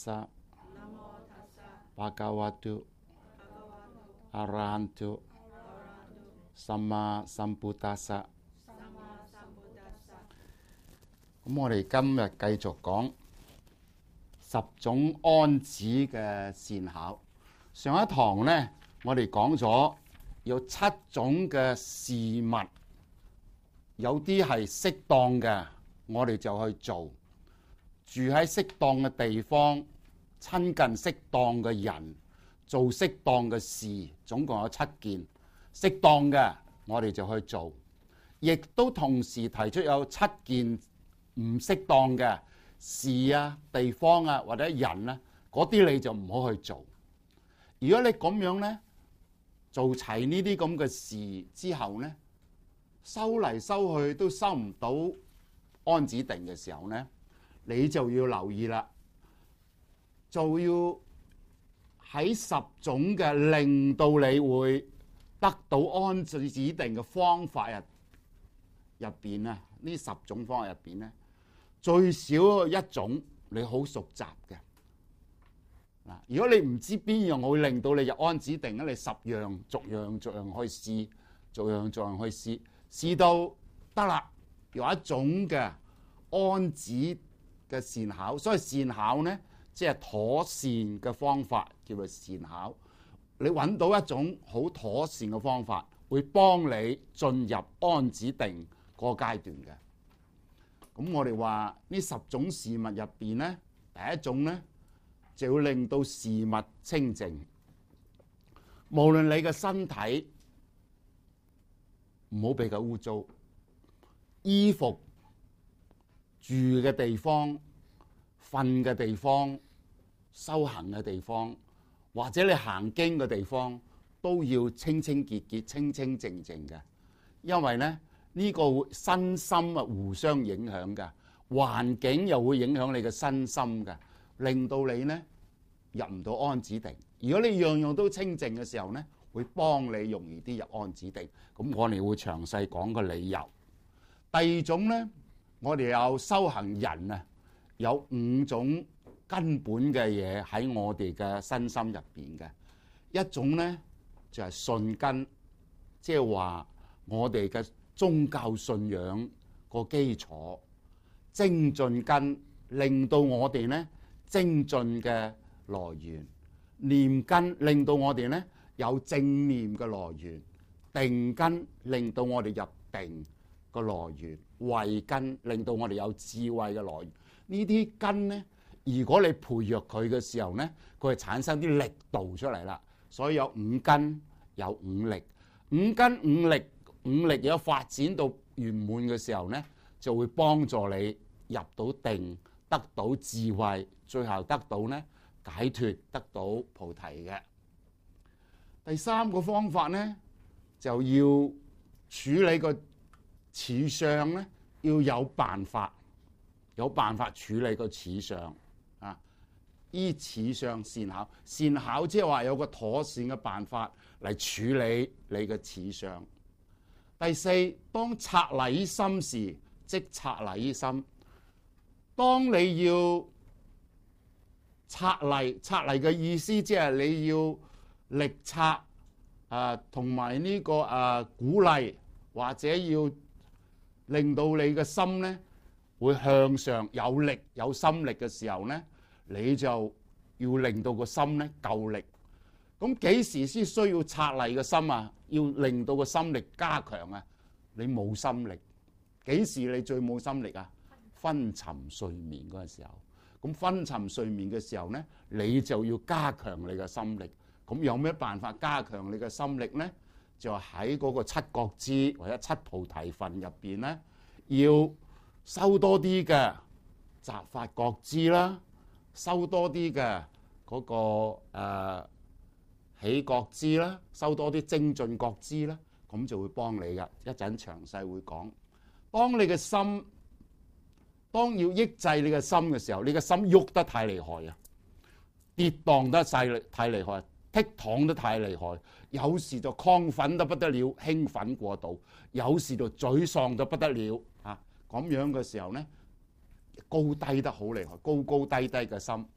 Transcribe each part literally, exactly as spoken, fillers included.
薩巴嘎瓦多阿拉罕多薩瑪薩布達薩。咁我哋今日繼續講十種安子嘅善巧。上一堂呢，我哋講咗有七種嘅事物，有啲係適當嘅，我哋就去做；住喺適當嘅地方，親近適當嘅人，做適當嘅事，總共有七件適當嘅，我哋就去做。亦都同時提出有七件唔適當嘅事啊、地方啊或者人啊，嗰啲你就唔好去做。如果你咁樣呢，做齊呢啲咁嘅事之後呢，收嚟收去都收唔到安子定嘅時候呢，你就要留意啦，就要喺十種嘅令到你會得到安子定嘅方法入入邊啊，呢十種方法入邊呢，最少一種你好熟習嘅。嗱，如果你唔知邊樣會令到你入安子定咧，你十樣逐樣逐樣去試，逐樣逐樣去試，試到得啦，有一種嘅安子嘅善巧。所以善巧呢，即係妥善嘅方法，叫做善巧。你揾到一種好妥善嘅方法，會幫你進入安子定嗰個階段嘅。咁我哋話呢十種事物入邊呢，第一種呢，就要令到事物清淨。無論你嘅身體唔好俾佢污糟，衣服、住嘅地方、瞓嘅地方、修行嘅地方，或者你行經嘅地方，都要清清潔潔、清清淨淨嘅。因為呢，呢個身心啊互相影響嘅，環境又會影響你嘅身心嘅，令到你呢入唔到安子定。如果你樣樣都清淨嘅時候呢，會幫你容易啲入安子定。咁我哋會詳細講個理由。第二種呢，我哋有修行人啊，有五種根本嘅嘢喺我哋嘅身心入邊嘅。一種呢，就係信根，即係話我哋嘅宗教信仰個基礎。精進根令到我哋呢精進嘅來源，念根令到我哋呢有正念嘅來源，定根令到我哋入定個來源，慧根令到我哋有智慧嘅來源。呢啲根呢，如果你培育佢嘅時候呢，佢係產生啲力度出嚟啦。所以有五根有五力，五根五力五力有發展到圓滿嘅時候呢，就會幫助你入到定，得到智慧，最後得到呢解脫，得到菩提嘅。第三個方法呢，就要處理個此相呢，要有辦法，有辦法處理個此相啊。依此相善巧，善巧即係話有個妥善嘅辦法嚟處理你嘅此相。第四，當察禮心時，即察禮心。當你要察禮，察禮嘅意思即係你要力察啊，同埋呢個啊鼓勵，或者要令到你嘅心呢會向上有力有心力嘅時候呢，你就要令到個心呢夠力。咁幾時先需要察禮嘅心啊？要令到個心力加強啊！你冇心力，幾時你最冇心力啊？昏沉睡眠嗰陣時候。咁昏沉睡眠嘅時候呢，你就要加強你嘅心力。咁有咩辦法加強你嘅心力呢？就喺嗰個七覺支或者七菩提分入邊呢，要收多啲嘅雜法覺支啦，收多啲嘅嗰個誒、呃、喜覺支啦，收多啲精進覺支啦，咁就會幫你噶。一陣詳細會講。當你嘅心，當要抑制你嘅心嘅時候，你嘅心喐得太厲害啊，跌宕得細太厲害，剔躺得太厲害，有時就亢奮得不得了，興奮過度，有時就沮喪得不得了啊！咁樣嘅時候呢，高低得好厲害，高高低低嘅心，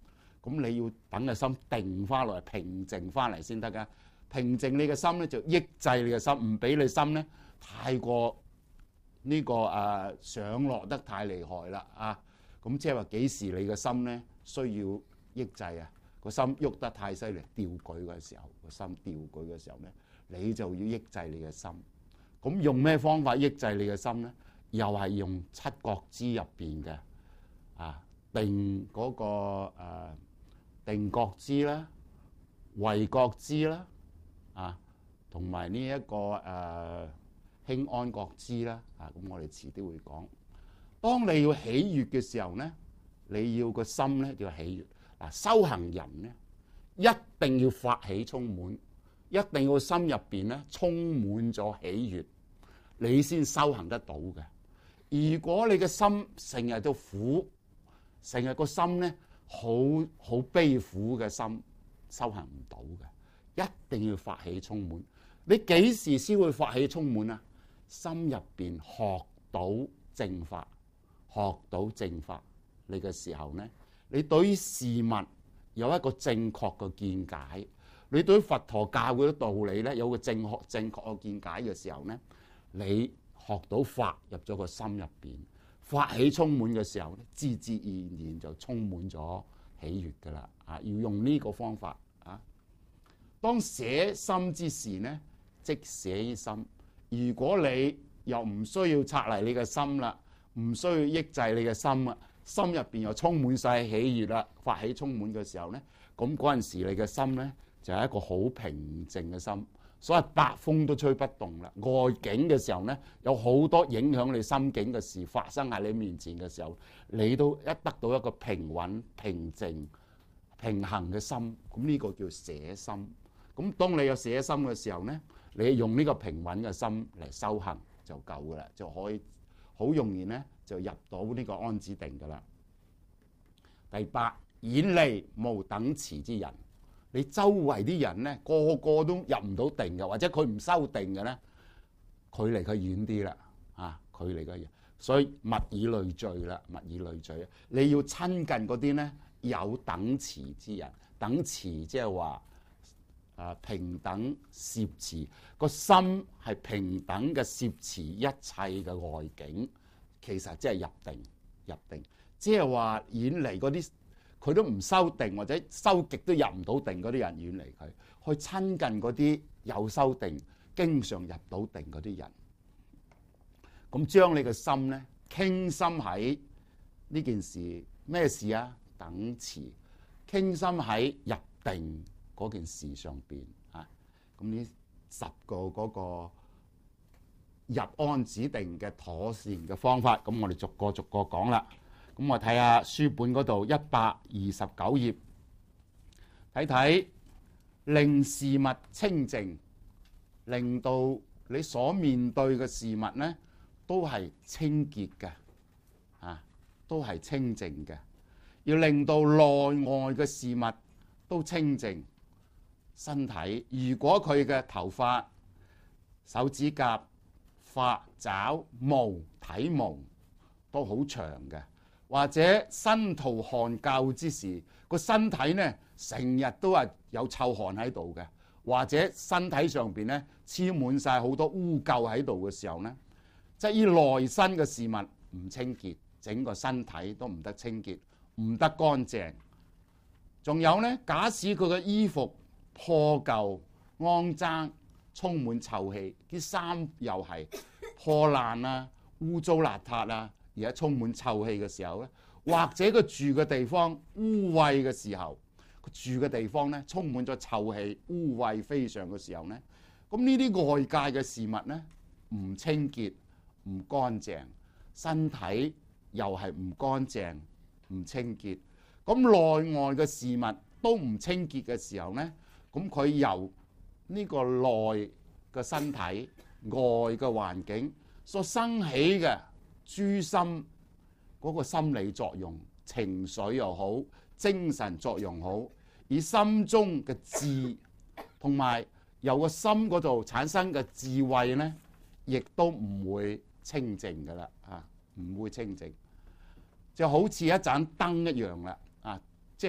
咁你要等個心定翻落嚟，平靜翻嚟先得噶。平靜你嘅心咧，就抑制你嘅心，唔俾你心咧太過呢、這個誒、啊、上落得太厲害啦啊！咁即係話幾時你嘅心咧需要抑制啊？個心喐得太犀利，掉舉嘅時候，個心掉舉嘅時候咧，你就要抑制你嘅心。咁用咩方法抑制你嘅心咧？又係用七覺支入邊嘅啊，定嗰、那個誒、啊、定覺支啦、慧覺支啦。啊，同埋呢一個誒、呃、輕安覺支啦，啊，咁我哋遲啲會講。當你要喜悅嘅時候咧，你要個心咧要喜悅。嗱、啊，修行人咧一定要發起充滿，一定要心入邊咧充滿咗喜悅，你先修行得到嘅。如果你嘅心成日都苦，成日個心咧好好悲苦嘅心，修行唔到嘅。一定要發起充滿，你幾時先會發起充滿啊？心入邊學到正法，學到正法，你嘅時候咧，你對於事物有一個正確嘅見解，你對於佛陀教嘅道理咧有個正確正確嘅見解嘅時候咧，你學到法入咗個心入邊，發起充滿嘅時候咧，自自然然就充滿咗喜悅噶啦。啊，要用呢個方法啊。當捨心之時咧，即捨於心。如果你又唔需要拆嚟你嘅心啦，唔需要抑制你嘅心啊，心入邊又充滿晒喜悅啦，發起充滿嘅時候咧，咁嗰陣時你嘅心咧就係一個好平靜嘅心。所謂百風都吹不動啦。外境嘅時候咧，有好多影響你心境嘅事發生喺你面前嘅時候，你都一得到一個平穩、平靜、平衡嘅心。咁呢個叫捨心。咁當你有捨心嘅時候咧，你用呢個平穩嘅心嚟修行就夠噶啦，就可以好容易咧就入到呢個安止定噶啦。第八，遠離無等持之人。你周圍啲人咧個個都入唔到定嘅，或者佢唔修定嘅咧，距離佢遠啲啦，啊，距離佢遠。所以物以類聚啦，物以類聚。你要親近嗰啲咧有等持之人，等持即係話。啊，平等攝持個心係平等嘅攝持一切嘅外境，其實即係入定，入定即係話遠離嗰啲佢都唔修定或者修極都入唔到定嗰啲人，遠離佢，去親近嗰啲有修定、經常入到定嗰啲人。咁將你嘅心咧傾心喺呢件事咩事啊？等持傾心喺入定嗰件事上邊啊，咁呢十個嗰個入安止定嘅妥善嘅方法，咁我哋逐個逐個講啦。咁我睇下書本嗰度一百二十九頁，睇睇令事物清淨，令到你所面對嘅事物咧都係清潔嘅，啊，都係清淨嘅，要令到內外嘅事物都清淨。身體如果佢嘅頭髮、手指甲、髮爪、毛、體毛都好長嘅，或者身塗汗垢之時，個身體呢成日都係有臭汗喺度嘅，或者身體上邊呢黐滿晒好多污垢喺度嘅時候呢，即係依內身嘅事物唔清潔，整個身體都唔得清潔，唔得乾淨。仲有呢，假使佢嘅衣服破舊、骯髒、充滿臭氣，啲衫又係破爛啊、污糟邋遢啊，而家充滿臭氣嘅時候咧，或者佢住嘅地方污穢嘅時候，佢住嘅地方咧充滿咗臭氣、污穢非常嘅時候咧，咁呢啲外界嘅事物咧唔清潔、唔乾淨，身體又係唔乾淨、唔清潔，咁內外嘅事物都唔清潔嘅時候咧。咁佢由呢個內嘅身體、外嘅環境所生起嘅諸心嗰個心理作用、情緒又好、精神作用好，而心中嘅智同埋由個心嗰度產生嘅智慧咧，亦都唔會清淨噶啦，啊，唔會清淨，就好似一盞燈一樣啦，啊，即係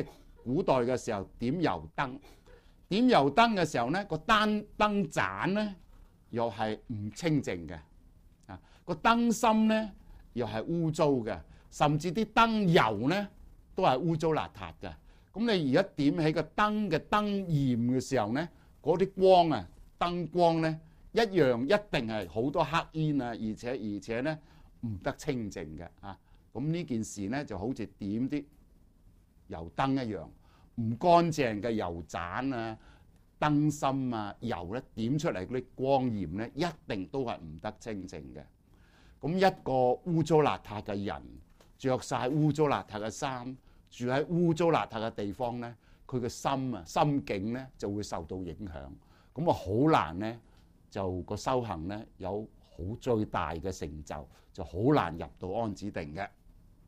古代嘅時候點油燈，點油燈嘅時候咧，個燈燈盞咧又係唔清淨嘅，啊個燈芯咧又係污糟嘅，甚至啲燈油咧都係污糟邋遢嘅。咁你而家點起個燈嘅燈焰嘅時候咧，嗰啲光啊燈光咧一樣一定係好多黑煙啊，而且而且咧唔得清淨嘅啊。咁呢件事咧就好似點啲油燈一樣，唔乾淨嘅油盞啊、燈芯啊、油咧點出嚟嗰啲光焰咧，一定都係唔得清淨嘅。咁一個污糟邋遢嘅人，着晒污糟邋遢嘅衫，住喺污糟邋遢嘅地方咧，佢嘅心啊、心境咧就會受到影響。咁啊，好難咧就個修行咧有好最大嘅成就，就好難入到安止定嘅。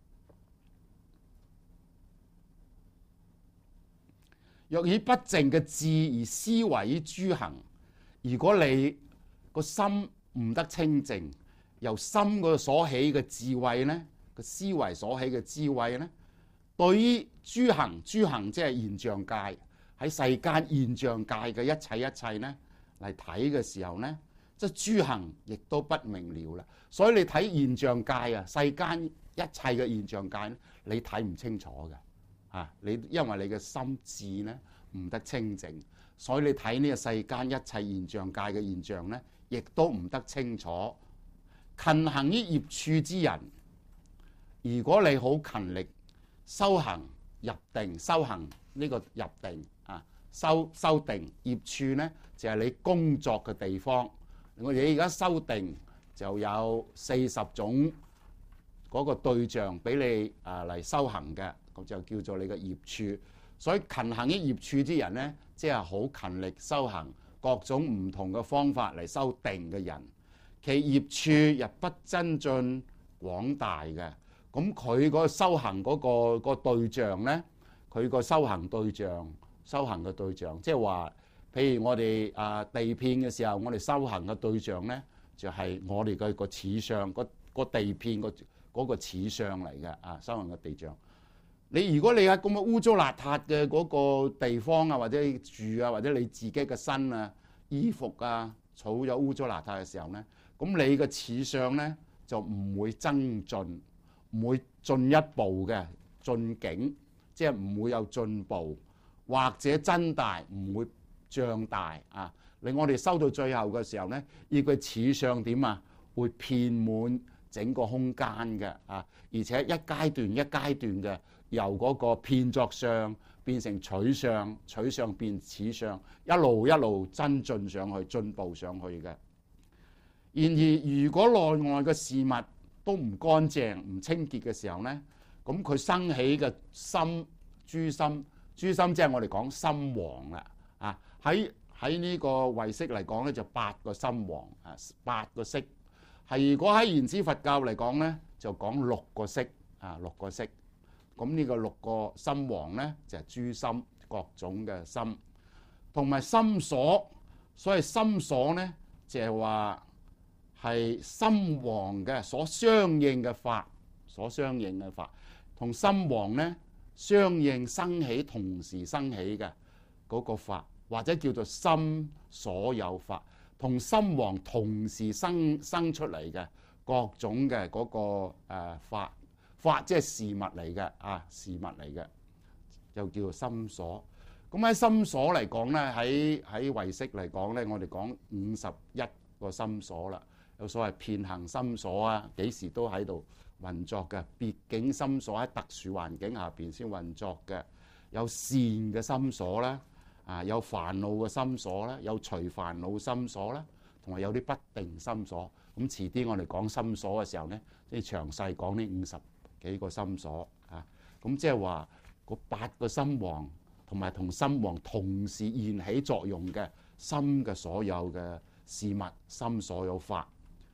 若以不淨嘅智而思維於諸行，如果你個心唔得清淨，由心嗰度所起嘅智慧咧，個思維所起嘅智慧咧，對於諸行，諸行即係現象界，喺世間現象界嘅一切一切咧嚟睇嘅時候咧，即係諸行亦都不明了啦。所以你睇現象界啊，世間一切嘅現象界咧，你睇唔清楚嘅。啊！你因為你嘅心智咧唔得清淨，所以你睇呢個世間一切現象界嘅現象咧，亦都唔得清楚。勤行於業處之人，如果你好勤力修行入定，修行呢個入定啊，修修定業處咧就係、是、你工作嘅地方。我哋而家修定就有四十種嗰個對象俾你啊嚟修行嘅。咁就叫做你嘅業處，所以勤行於業處之人咧，即係好勤力修行各種唔同嘅方法嚟修定嘅人，其業處亦不增進廣大嘅。咁佢嗰個修行嗰、嗰個、嗰個對象咧，佢個修行對象、修行嘅對象，即係話，譬如我哋啊地遍嘅時候，我哋修行嘅對象咧，就係、是、我哋嘅個此相，個個地遍個嗰個此相嚟嘅啊，修行嘅地象。你如果你喺咁嘅污糟邋遢嘅嗰個地方啊，或者住啊，或者你自己嘅身啊、衣服啊，儲咗污糟邋遢嘅時候咧，咁你嘅此相咧就唔會增進，唔會進一步嘅進境，即係唔會有進步，或者增大，唔會脹大啊。令我哋收到最後嘅時候咧，呢個此相點啊，會遍滿整個空間嘅啊，而且一階段一階段嘅。由嗰個遍作相變成取相，取相變此相，一路一路增進上去，進步上去嘅。然而，如果內外嘅事物都唔乾淨、唔清潔嘅時候咧，咁佢生起嘅心、諸心、諸心即係我哋講心王啦。啊，喺喺呢個唯識嚟講咧，就八個心王啊，八個識。係如果喺原始佛教嚟講咧，就講六個識啊，六個識。咁呢個六個心王咧，就係、是、諸心，各種嘅心，同埋心所。所以心所咧，就係話係心王嘅所相應嘅法，所相應嘅法，同心王咧相應生起，同時生起嘅嗰個法，或者叫做心所有法，同心王同時生生出嚟嘅各種嘅嗰、那個誒、呃、法。法即係事物嚟嘅啊，事物嚟嘅，就叫做心所。咁喺心所嚟講咧，喺喺唯識嚟講咧，我哋講五十一個心所啦。有所謂遍行心所啊，幾時都喺度運作嘅。別境心所喺特殊環境下邊先運作嘅。有善嘅心所啦，啊有煩惱嘅心所啦，有隨煩惱心所啦，同埋有啲不定心所。咁遲啲我哋講心所嘅時候咧，即係詳細講呢五十幾個心所啊，咁即係話嗰八個心王同埋同心王同時現起作用嘅心嘅所有嘅事物，心所有法。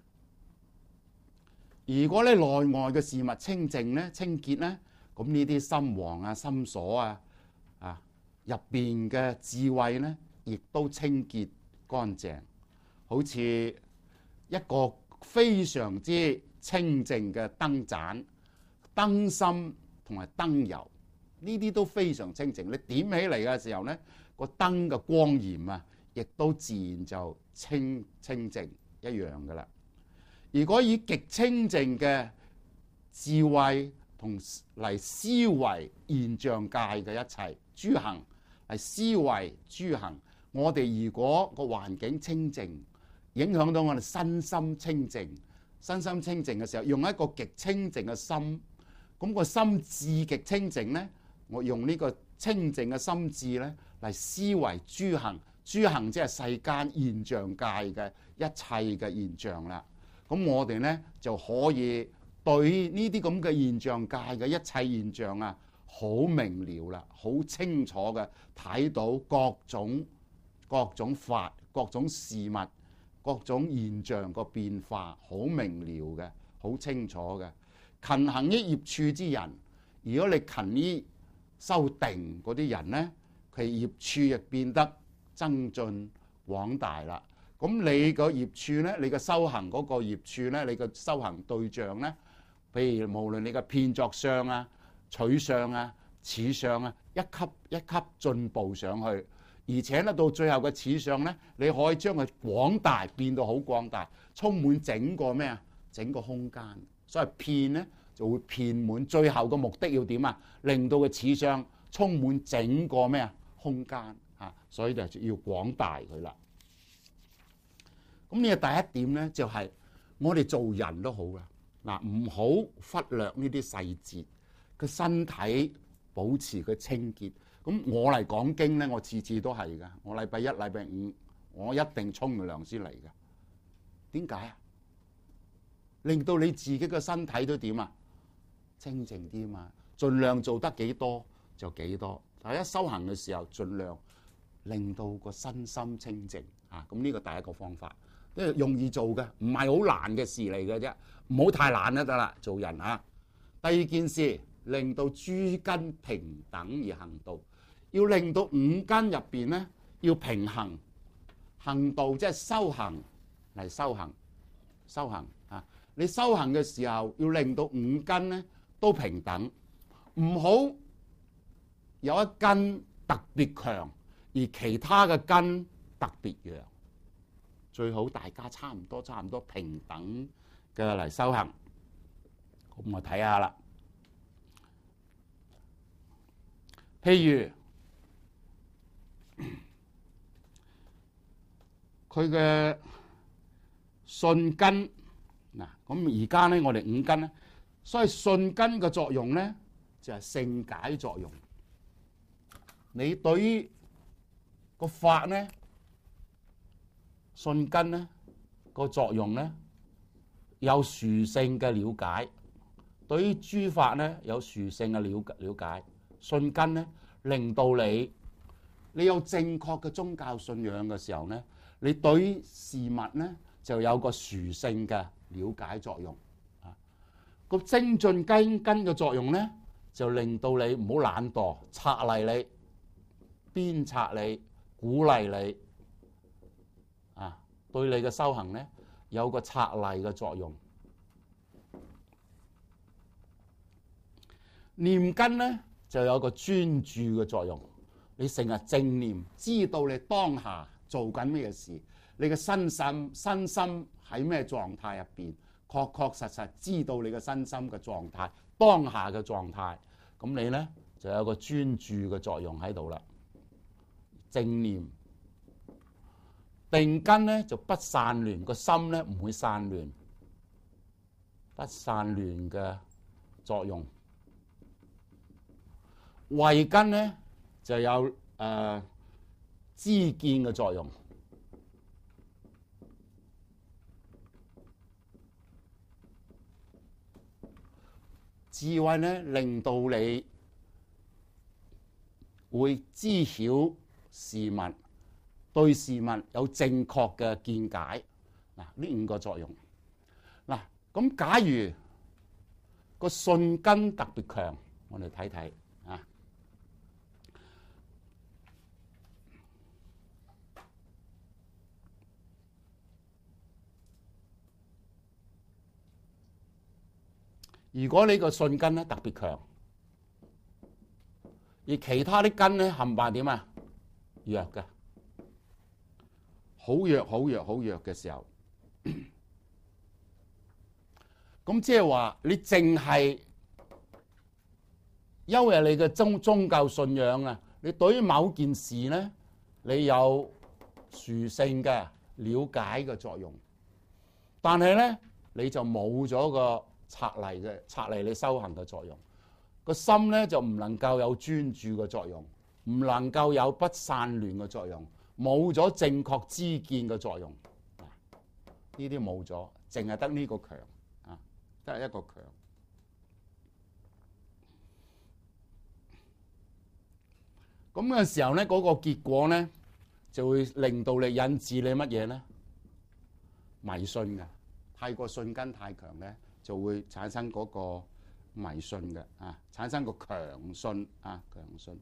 如果咧內外嘅事物清淨咧、清潔咧，咁呢啲心王啊、心所啊啊入邊嘅智慧咧，亦都清潔乾淨，好似一個非常之清淨嘅燈盞。燈芯同埋燈油呢啲都非常清淨。你點起嚟嘅時候咧，個燈嘅光焰啊，亦都自然就清清淨一樣噶啦。如果以極清淨嘅智慧同嚟思維現象界嘅一切諸行嚟思維諸行，我哋如果個環境清淨，影響到我哋身心清淨，身心清淨嘅時候，用一個極清淨嘅心，咁個心智極清淨呢，我用呢個清淨嘅心智呢嚟思維諸行，諸行即係世間現象界嘅一切嘅現象啦。咁我哋呢就可以對呢啲咁嘅現象界嘅一切現象啊，好明了啦，好清楚嘅睇到各種各種法、各種事物、各種現象個變化，好明了嘅，好清楚嘅。勤行於業處之人，如果你勤於修定嗰啲人呢，佢業處亦變得增進廣大啦。咁你個業處呢，你個修行嗰個業處呢，你個修行對象呢，譬如無論你個遍作相啊、取相啊、此相啊，一級一級進步上去，而且呢到最後嘅此相呢，你可以將佢廣大變到好廣大，充滿整個咩啊？整個空間。所以遍呢就會遍滿，最後嘅目的要點啊？令到個此相充滿整個咩啊？空間啊，所以就要廣大佢啦。咁呢個第一點咧，就係我哋做人都好啦，嗱，唔好忽略呢啲細節，個身體保持佢清潔。咁我嚟講經咧，我次次都係噶，我禮拜一、禮拜五我一定沖個涼先嚟噶。點解啊？令到你自己個身體都點啊？清淨啲嘛，盡量做得幾多就幾多。但係一修行嘅時候，盡量令到個身心清淨啊。咁呢個第一個方法。因為容易做嘅，唔係好難嘅事嚟嘅啫，唔好太懶就得啦。做人啊，第二件事令到諸根平等而行道，要令到五根入邊咧要平衡，行道即係修行嚟修行，修行啊！你修行嘅時候要令到五根咧都平等，唔好有一根特別強，而其他嘅根特別弱。最好大家差唔多，差唔多平等嘅嚟修行。咁我睇下啦。譬如佢嘅信根嗱，咁而家咧我哋五根咧，所以信根嘅作用咧就係勝解作用。你對於個法咧，信根咧個作用咧有殊勝嘅了解，對於諸法咧有殊勝嘅了了解。信根咧令到你你有正確嘅宗教信仰嘅時候咧，你對於事物咧就有個殊勝嘅了解作用。啊，個精進根根嘅作用咧就令到你唔好懶惰，策勵你，鞭策你，鼓勵你。啊，對你嘅修行咧有個策勵嘅作用。念根咧就有個專注嘅作用。你成日正念，知道你當下做緊咩事，你嘅身心身心喺咩狀態入邊，確確實實知道你嘅身心嘅狀態，當下嘅狀態，咁你咧就有個專注嘅作用喺度啦。正念。定根咧就不散亂，個心咧唔會散亂，不散亂嘅作用。慧根咧就有誒、呃、知見嘅作用。智慧咧令到你會知曉事物，對事物有正確嘅見解。嗱，呢五個作用。嗱，咁假如個信根特別強，我哋睇睇啊。如果你個信根咧特別強， 而其他啲根咧冚唪唥點啊？弱嘅，好弱好弱好弱嘅時候，咁即係話你淨係因為你嘅宗宗教信仰啊，你對於某件事咧，你有殊勝嘅了解嘅作用，但係咧你就冇咗個策勵嘅策勵你修行嘅作用，個心咧就唔能夠有專注嘅作用，唔能夠有不散亂嘅作用，冇咗正確知見嘅作用，呢啲冇咗，淨係得呢個強啊，得一個強。咁嘅時候咧，嗰個結果咧就會令到你引致你乜嘢咧？迷信嘅，太過信根太強咧，就會產生嗰個迷信嘅啊，產生個強信啊，強信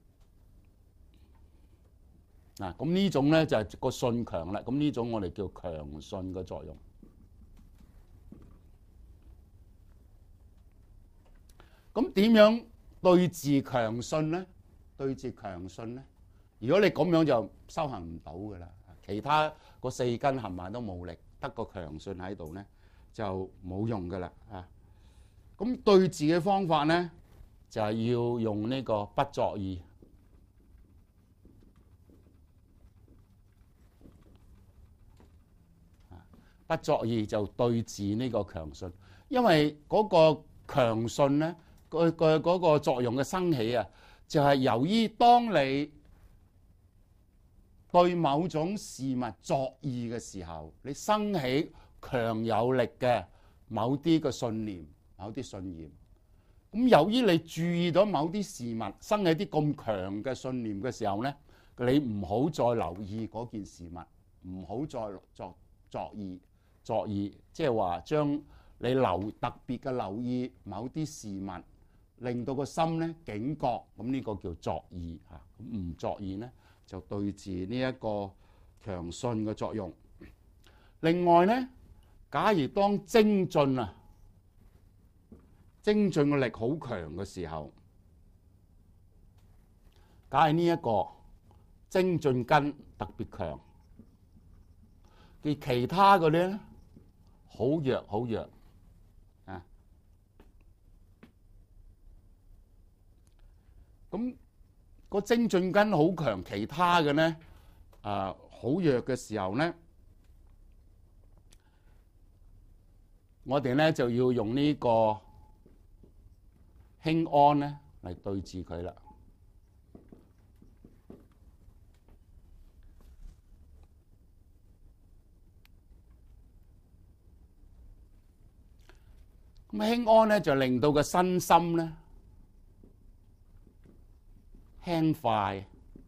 嗱。咁呢種咧就係個信強啦。咁呢種我哋叫強信嘅作用。咁點樣對治強信咧？對治強信咧，如果你咁樣就修行唔到噶啦，其他個四根冚唪唥都冇力，得個強信喺度咧就冇用噶啦啊！咁對治嘅方法咧就係要用呢個不作意，不作意就對治呢個強信，因為嗰個強信咧，佢佢嗰個作用嘅生起啊。就係由於當你對某種事物作意嘅時候，你生起強有力嘅某啲嘅信念、某啲信念。咁由於你注意到某啲事物生起啲咁強嘅信念嘅時候咧，你唔好再留意嗰件事物，唔好再作作意作意，即係話將你留特別嘅留意某啲事物。令到個心咧警覺，咁呢個叫作意嚇。咁唔作意咧，就對治呢一個強信嘅作用。另外咧，假如當精進啊，精進嘅力好強嘅時候，假如呢一個精進根特別強，而其他嗰啲咧好弱好弱。咁個精進根好強，其他嘅咧啊好弱嘅時候咧，我哋咧就要用呢個輕安咧嚟對治佢啦。咁輕安咧就令到個身心咧輕快、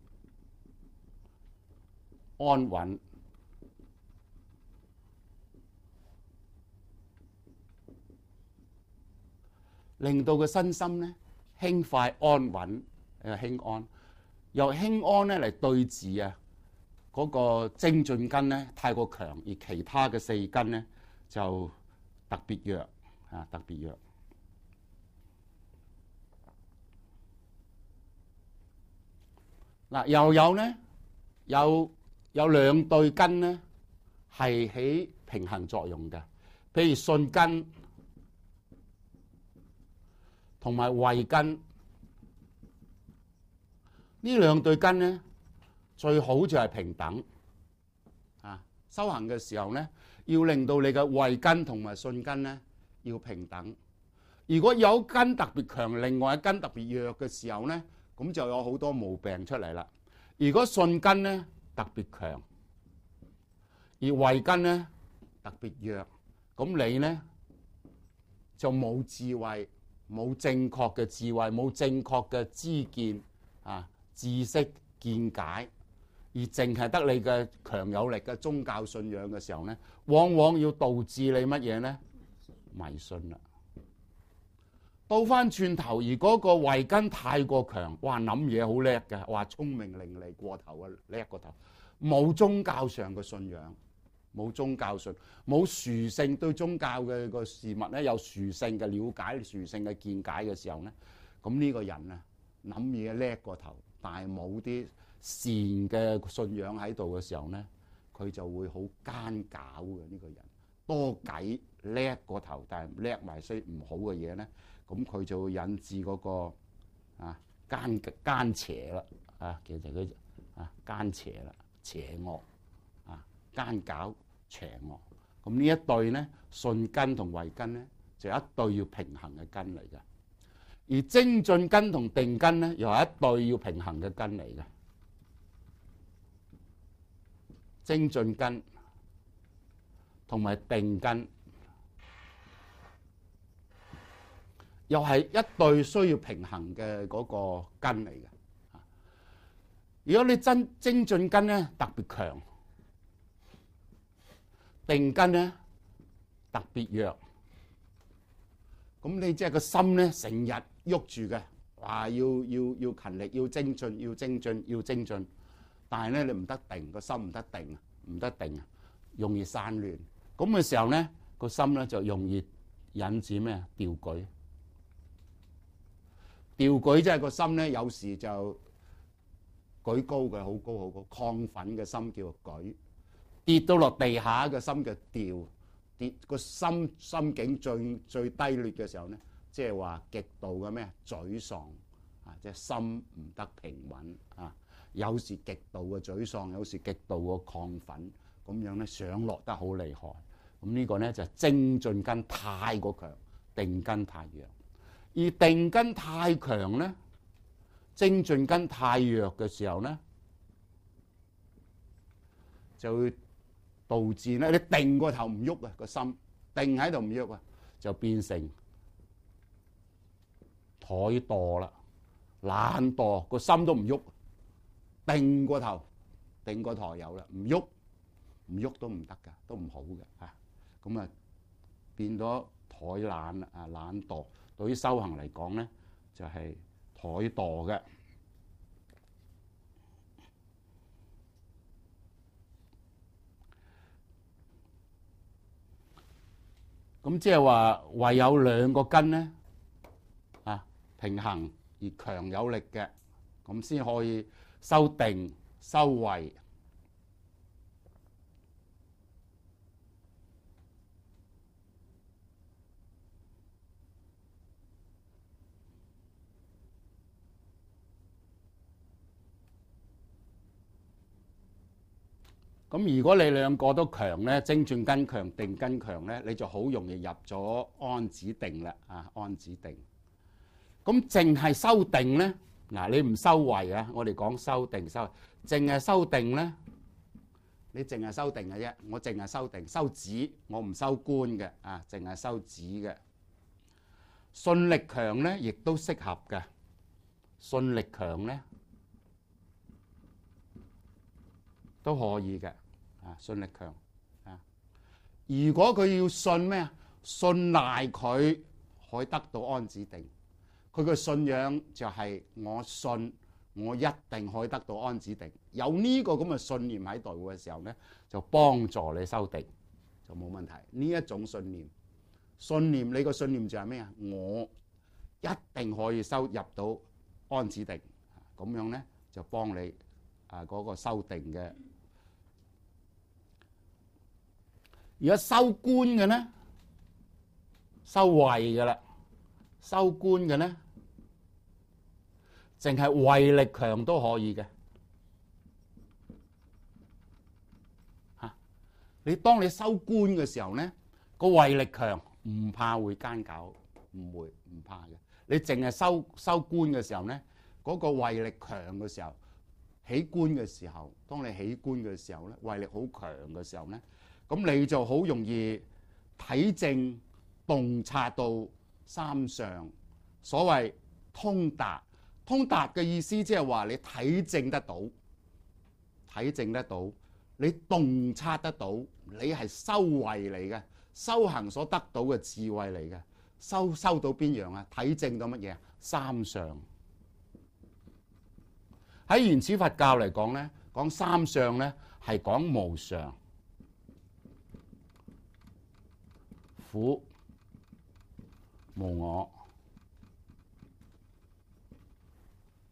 安穩，令到個身心咧輕快、安穩，誒輕安，由輕安咧嚟對治啊嗰個精進根咧太過強，而其他嘅四根咧就特別弱啊，特別弱。嗱，又有咧，有有兩對根咧係起平衡作用嘅，譬如信根同埋慧根，呢兩對根咧最好就係平等啊！修行嘅時候咧，要令到你嘅慧根同埋信根咧要平等。如果有根特別強，另外一根特別弱嘅時候咧，咁就有好多毛病出嚟啦。如果信根咧特別強，而慧根咧特別弱，咁你咧就冇智慧，冇正確嘅智慧，冇正確嘅知見啊、知識見解，而淨係得你嘅強有力嘅宗教信仰嘅時候咧，往往要導致你乜嘢咧？迷信啦。倒翻轉頭，而嗰個慧根太過強，哇諗嘢好叻嘅，哇聰明伶俐過頭啊，叻過頭，冇宗教上嘅信仰，冇宗教信，冇殊勝對宗教嘅個事物咧有殊勝嘅了解、殊勝嘅見解嘅時候咧，咁呢個人啊諗嘢叻過頭，但係冇啲善嘅信仰喺度嘅時候咧，佢就會好奸狡嘅呢個人，多計叻過頭，但係叻埋些唔好嘅嘢咧，咁佢就會引致嗰個啊奸奸邪啦啊，其實佢啊奸邪啦，邪惡啊奸狡邪惡。咁呢一對咧，信根同慧根咧，就一對要平衡嘅根嚟嘅。而精進根同定根咧，又係一對要平衡嘅根嚟嘅。精進根同埋定根，又係一對需要平衡嘅嗰個根嚟嘅。如果你真精進根咧特別強，定根咧特別弱，咁你即係個心咧成日喐住嘅，話要要要勤力，要精進，要精進，要精進，但係咧你唔得定，個心唔得定，唔得定啊，容易散亂。咁嘅時候咧，個心咧就容易引致咩啊？掉舉，掉舉即係個心咧有時就舉高嘅，好高好高，亢奮嘅心叫舉。跌到落地下嘅心嘅掉，跌個心心境最最低劣嘅時候咧，即係話極度嘅咩沮喪啊，即係心唔得平穩啊，有時極度嘅沮喪，有時極度嘅亢奮，咁樣咧上落得好厲害。咁呢個咧就係精進根太過強，定根太弱。而定根太強咧，精進根太弱嘅時候咧，就會導致咧，你定個頭唔喐啊，個心定喺度唔喐啊，就變成怠惰啦，懶惰，個心都唔喐，定個頭，定個台有啦，唔喐，唔喐都唔得噶，都唔好嘅嚇。咁啊變咗怠懶啦，啊懶惰，對於修行嚟講咧，就係怠惰嘅。咁即係話唯有兩個根咧啊平衡而強有力嘅，咁先可以修定修慧。咁如果你兩個都強咧，精進根強，定根強咧，你就好容易入咗安止定啦啊！安止定。咁淨係修定咧，嗱你唔修慧啊，我哋講修定修，淨係修定咧，你淨係修定嘅啫。我淨係修定，修止，我唔修觀嘅啊，淨係修止嘅。信力強咧，亦都適合嘅。信力強咧都可以嘅。啊，信力強啊！如果佢要信咩啊？信賴佢可以得到安止定，佢嘅信仰就係我信我一定可以得到安止定。有呢個咁嘅信念喺度嘅時候咧，就幫助你修定，就冇問題。呢一種信念，信念你個信念就係咩啊？我一定可以修入到安止定，咁樣咧就幫你啊嗰個修定嘅。如果修觀嘅咧，修慧嘅啦，修觀嘅咧，淨係慧力強都可以嘅。嚇，你當你修觀嘅時候咧，個慧力強，唔怕會奸狡，唔會唔怕嘅。你淨係修修觀嘅時候咧，嗰個慧力強嘅時候，起觀嘅時候，當你起觀嘅時候咧，慧力好強嘅時候咧。咁你就好容易體證洞察到三相，所謂通達。通達嘅意思即係話你體證得到，體證得到，你洞察得到，你係修慧嚟嘅，修行所得到嘅智慧嚟嘅。修修到邊樣啊？體證到乜嘢？三相。喺原始佛教嚟講咧，講三相咧係講無常。苦無我，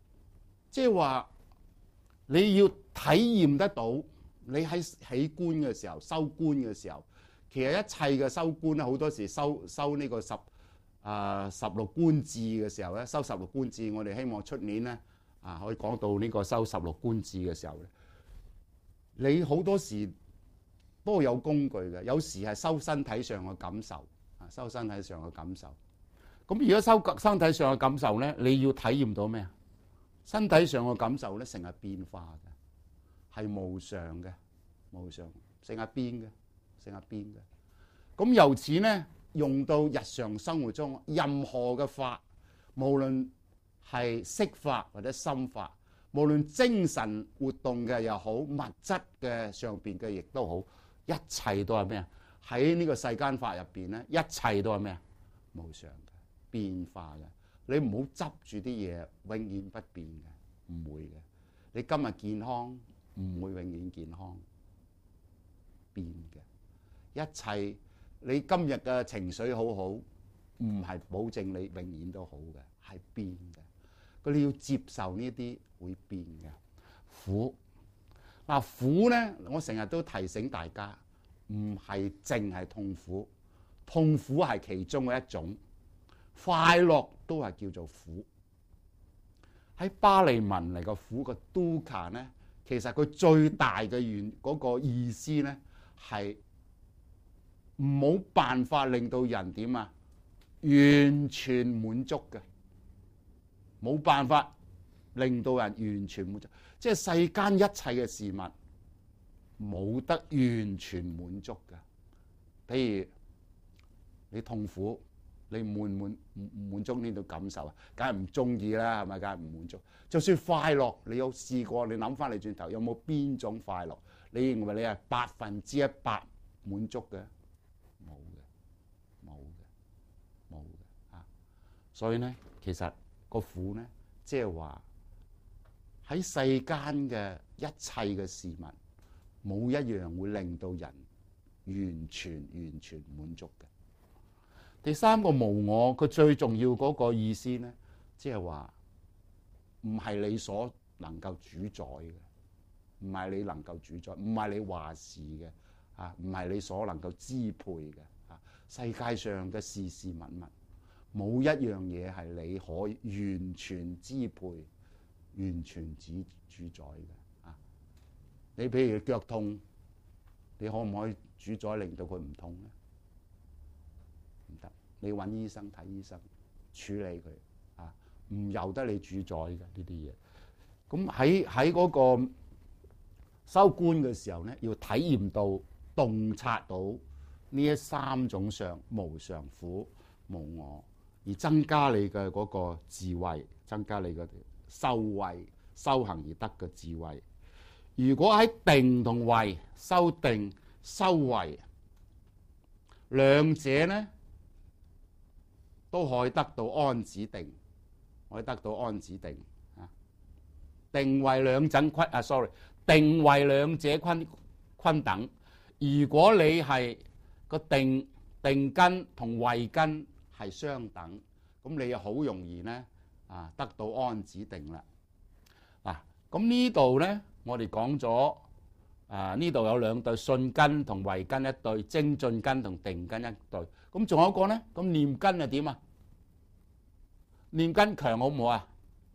即係話你要體驗得到，你喺起官嘅時候、收官嘅時候，其實一切嘅收官咧，好多時收收呢個十啊、呃、十六官制嘅時候咧，收十六官制，我哋希望出年咧啊可以講到呢個收十六官制嘅時候咧，你好多時都有工具嘅，有時係收身體上嘅感受啊，收身體上嘅感受。咁如果收身體上嘅感受咧，你要體驗到咩啊？身體上嘅感受咧，成日變化嘅，係無常嘅，無常，成日變嘅，成日變嘅。咁由此咧，用到日常生活中，任何嘅法，無論係色法或者心法，無論精神活動嘅又好，物質嘅上邊嘅亦都好，一切都係咩啊？喺呢個世間法入邊咧，一切都係咩啊？無常嘅，變化嘅。你唔好執住啲嘢，永遠不變嘅，唔會嘅。你今日健康，唔會永遠健康，變嘅。一切你今日嘅情緒好好，唔係保證你永遠都好嘅，係變嘅。佢你要接受呢啲會變嘅苦。嗱，苦咧，我成日都提醒大家，唔係淨係痛苦，痛苦係其中嘅一種。快樂都係叫做苦。喺巴利文嚟個苦個 dukkha 咧，其實佢最大嘅原嗰個意思咧，係冇辦法令到人點啊，完全滿足嘅，冇辦法令到人完全滿足，即係世間一切嘅事物冇得完全滿足嘅。譬如你痛苦。你滿滿唔滿足呢種感受啊？梗係唔中意啦，係咪？梗係唔滿足。就算快樂，你有試過？你諗翻你轉頭，有冇邊種快樂？你認為你係百分之一百滿足嘅？冇嘅，冇嘅，冇嘅啊！所以咧，其實個苦咧，即係話喺世間嘅一切嘅事物，冇一樣會令到人完全完全滿足嘅。第三個無我，佢最重要嗰個意思咧，即係話唔係你所能夠主宰嘅，唔係你能夠主宰，唔係你話事嘅，啊，唔係你所能夠支配嘅，啊，世界上嘅事事物物，冇一樣嘢係你可以完全支配、完全主主宰嘅，啊，你譬如腳痛，你可唔可以主宰令到佢唔痛咧？唔得，你揾醫生睇醫生處理佢啊，唔由得你主宰嘅呢啲嘢。咁喺喺嗰個收官嘅時候咧，要體驗到、洞察到呢一三種相無常、苦、無我，而增加你嘅嗰個智慧，增加你嘅修慧、修行而得嘅智慧。如果喺定同慧修定、修慧兩者咧，都可以得到安止定，可以得到安止定啊。定慧兩者均啊，sorry，定慧兩者均均等。如果你係個定定根同慧根係相等，咁你就好容易咧啊得到安止定啦。嗱，咁呢度咧，我哋講咗啊，呢度有兩對信根同慧根一對，精進根同定根一對。咁仲有一個咧，咁念根係點啊？念根強好唔好啊？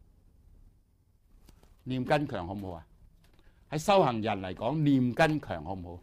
念根強好唔好啊？喺修行人嚟講，念根強好唔好？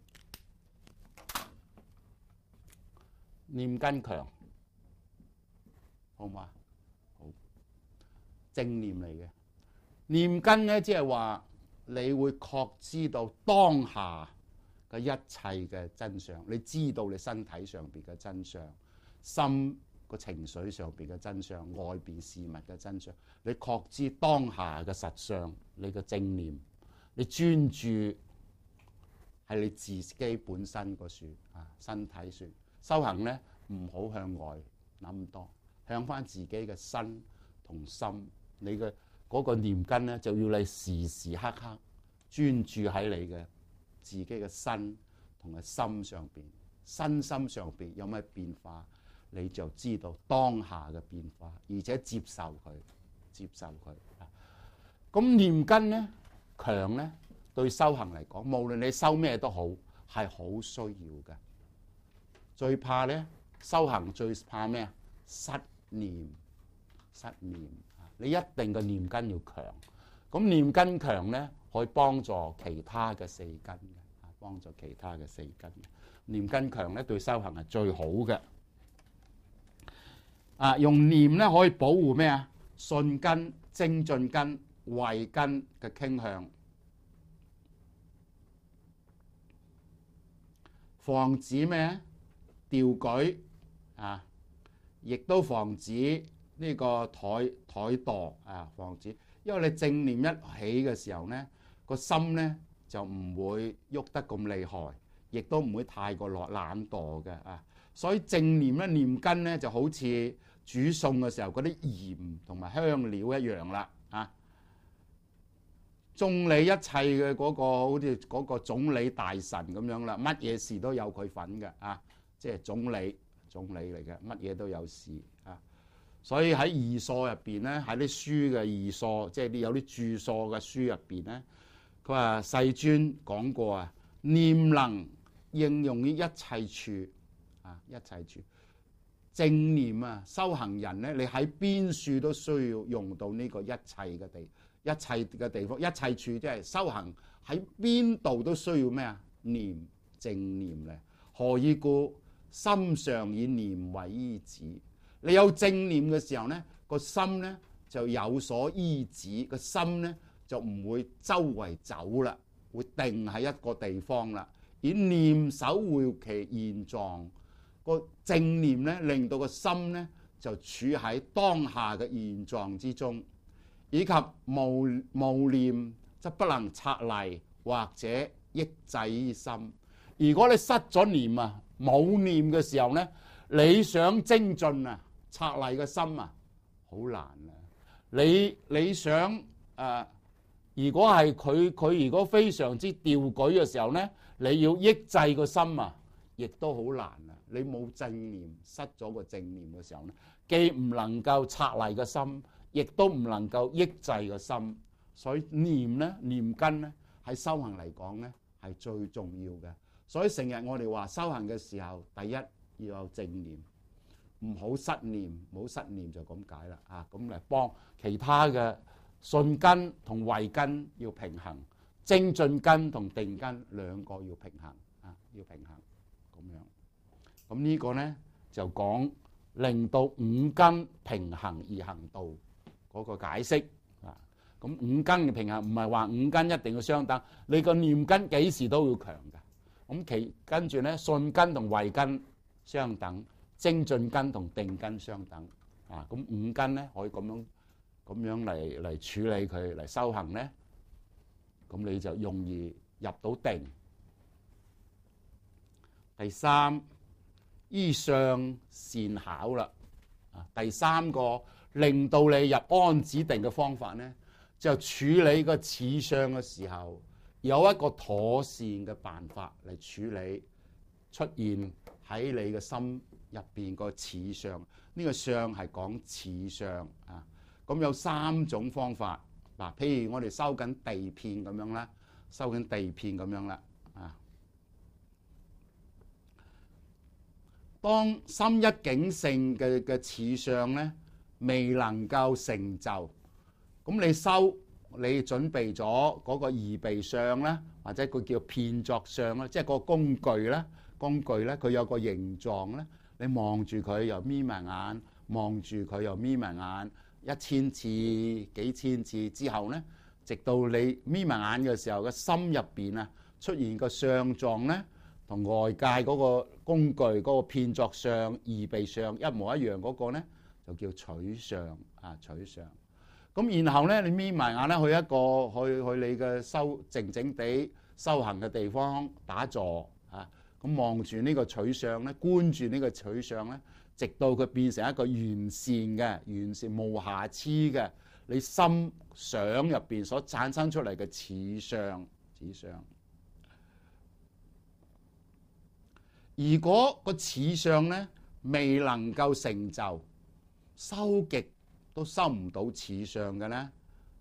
念根強好唔好啊？好，正念嚟嘅。念根咧，即係話你會確知道當下嘅一切嘅真相，你知道你身體上邊嘅真相，心個情緒上邊嘅真相，外邊事物嘅真相，你確知當下嘅實相，你嘅正念，你專注係你自己本身個樹啊，身體樹。修行咧，唔好向外諗咁多，向翻自己嘅身同心，你嘅嗰個念根咧，就要你時時刻刻專注喺你嘅自己嘅身同嘅心上邊，身心上邊有咩變化，你就知道當下嘅變化，而且接受佢，接受佢。 咁念根咧強咧，對修行嚟講，無論你修咩都好，係好需要嘅。最怕咧修行最怕咩啊？失念，失念。你一定個念根要強。咁念根強咧，可以幫助其他嘅四根嘅，幫助其他嘅四根。念根強咧，對修行係最好嘅。啊，用念咧可以保護咩啊？信根、精進根、慧根嘅傾向，防止咩？掉舉啊，亦都防止呢個怠怠惰啊，防止。因為你正念一起嘅時候咧，個心咧就唔會喐得咁厲害，亦都唔會太過落懶惰嘅啊。所以正念咧念根咧就好似煮餸嘅時候嗰啲鹽同埋香料一樣啦啊。眾理一切嘅嗰個好似嗰個總理大臣咁樣啦，乜嘢事都有佢份嘅啊，即係總理總理嚟嘅，乜嘢都有事啊。所以喺義疏入邊咧，喺啲書嘅義疏，即係啲有啲注疏嘅書入邊咧，佢話世尊講過啊，念能應用於一切處啊，一切處正念啊，修行人咧，你喺邊處都需要用到呢個一切嘅地，一切嘅地方，一切處即係修行喺邊度都需要咩啊？念正念咧，何以故？心上以念為依止。你有正念嘅時候咧，個心咧就有所依止，個心咧就唔會周圍走啦，會定喺一個地方啦。以念守護其現狀，個正念咧令到個心咧就處喺當下嘅現狀之中，以及無無念則不能策勵或者抑制心。如果你失咗念啊，冇念嘅時候咧，你想精進啊，策勵嘅心啊，好難啊！你你想誒、呃，如果係佢佢如果非常之掉舉嘅時候咧，你要抑制個心啊，亦都好難啊！你冇正念，失咗個正念嘅時候咧，既唔能夠策勵個心，亦都唔能夠抑制個心。所以念咧，念根咧，喺修行嚟講咧，係最重要嘅。所以成日我哋話修行嘅時候，第一要有正念。唔好失念，唔好失念就咁解啦啊！咁嚟幫其他嘅信根同慧根要平衡，精進根同定根兩個要平衡啊，要平衡咁樣。咁呢個咧就講令到五根平衡而行道嗰個解釋啊。咁五根嘅平衡唔係話五根一定要相等，你個念根幾時都要強嘅。咁其跟住咧，信根同慧根相等。精進根同定根相等啊，咁五根咧可以咁樣咁樣嚟嚟處理佢嚟修行咧，咁你就容易入到定。第三，依相善巧啦，啊，第三個令到你入安止定嘅方法咧，就處理個此相嘅時候，有一個妥善嘅辦法嚟處理出現喺你嘅心入邊個此相，呢、這個相係講此相啊。咁有三種方法嗱，譬如我哋收緊地片咁樣啦，收緊地片咁樣啦啊。當心一境性嘅嘅此相咧，未能夠成就，咁你收你準備咗嗰個二鼻相咧，或者佢叫片作相啦，即係個工具咧，工具咧佢有個形狀咧。你望住佢又眯埋眼，望住佢又眯埋眼，一千次、幾千次之後咧，直到你眯埋眼嘅時候，個心入邊啊出現個相狀咧，同外界嗰個工具嗰個片作相、二鼻相一模一樣嗰個咧，就叫取相啊，取相。咁然後咧，你眯埋眼咧，去一個去去你嘅修靜靜地修行嘅地方打坐啊。咁望住呢個取相咧，觀住呢個取相咧，直到佢變成一個完善嘅、完善無瑕疵嘅你心想入邊所產生出嚟嘅此相、此相。如果個此相咧未能夠成就，修極都修唔到此相嘅咧，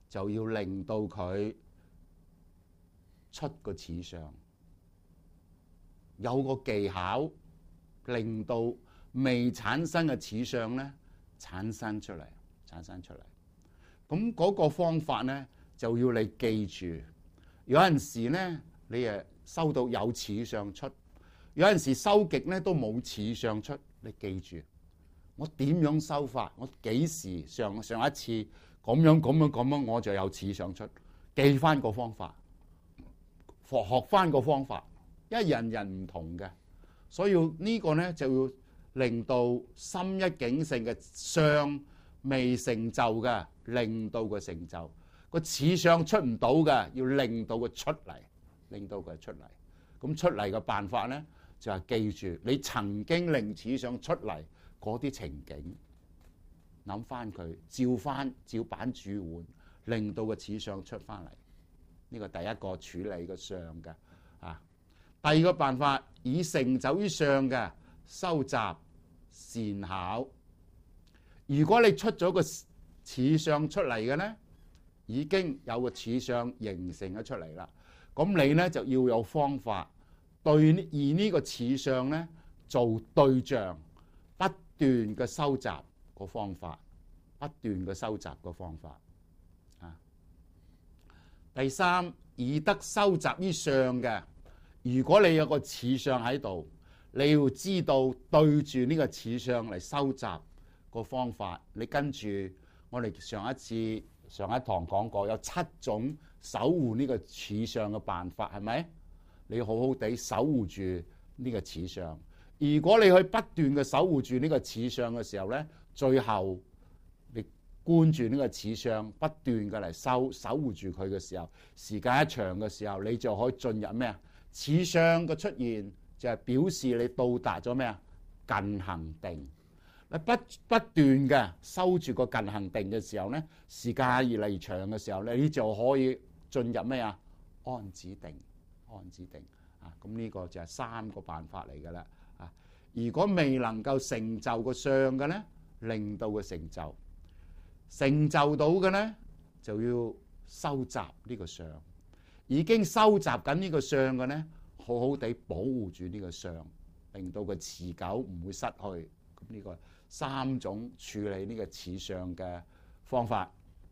就要令到佢出個齒相，有個技巧令到未產生嘅齒相咧產生出嚟，產生出嚟。咁嗰個方法咧就要你記住。有陣時咧你誒收到有齒相出，有陣時收極咧都冇齒相出。你記住，我點樣收法？我幾時上上一次咁樣咁樣咁樣我就有齒相出？記翻個方法，學學翻個方法，因為人人唔同嘅，所以要呢個咧就要令到心一境性嘅相未成就嘅，令到個成就。個齒相出唔到嘅，要令到佢出嚟，令到佢出嚟。咁出嚟嘅辦法咧，就係記住你曾經令齒相出嚟嗰啲情景，諗翻佢，照翻照板煮碗，令到個齒相出翻嚟。呢個第一個處理個相嘅啊。第二個辦法，以成就於相嘅收集善巧。如果你出咗個齒相出嚟嘅咧，已經有個齒相形成咗出嚟啦。咁你咧就要有方法對以呢個齒相咧做對象，不斷嘅收集個方法，不斷嘅收集個方法啊。第三，以得收集於相嘅。如果你有個齒相喺度，你要知道對住呢個齒相嚟收集個方法。你跟住我哋上一次上一堂講過，有七種守護呢個齒相嘅辦法，係咪？你要好好地守護住呢個齒相。如果你去不斷嘅守護住呢個齒相嘅時候咧，最後你觀住呢個齒相，不斷嘅嚟收守護住佢嘅時候，時間一長嘅時候，你就可以進入咩啊？齒相嘅出現就係表示你到達咗咩啊？近行定。你不不斷嘅收住個近行定嘅時候咧，時間越嚟越長嘅時候咧，你就可以進入咩啊？安止定，安止定啊！咁呢個就係三個辦法嚟㗎啦啊！如果未能夠成就個相嘅咧，令到個成就成就到嘅咧，就要收集呢個相。已經收集緊呢個相嘅咧，好好地保護住呢個相，令到佢持久唔會失去。咁呢個三種處理呢個齒相嘅方法。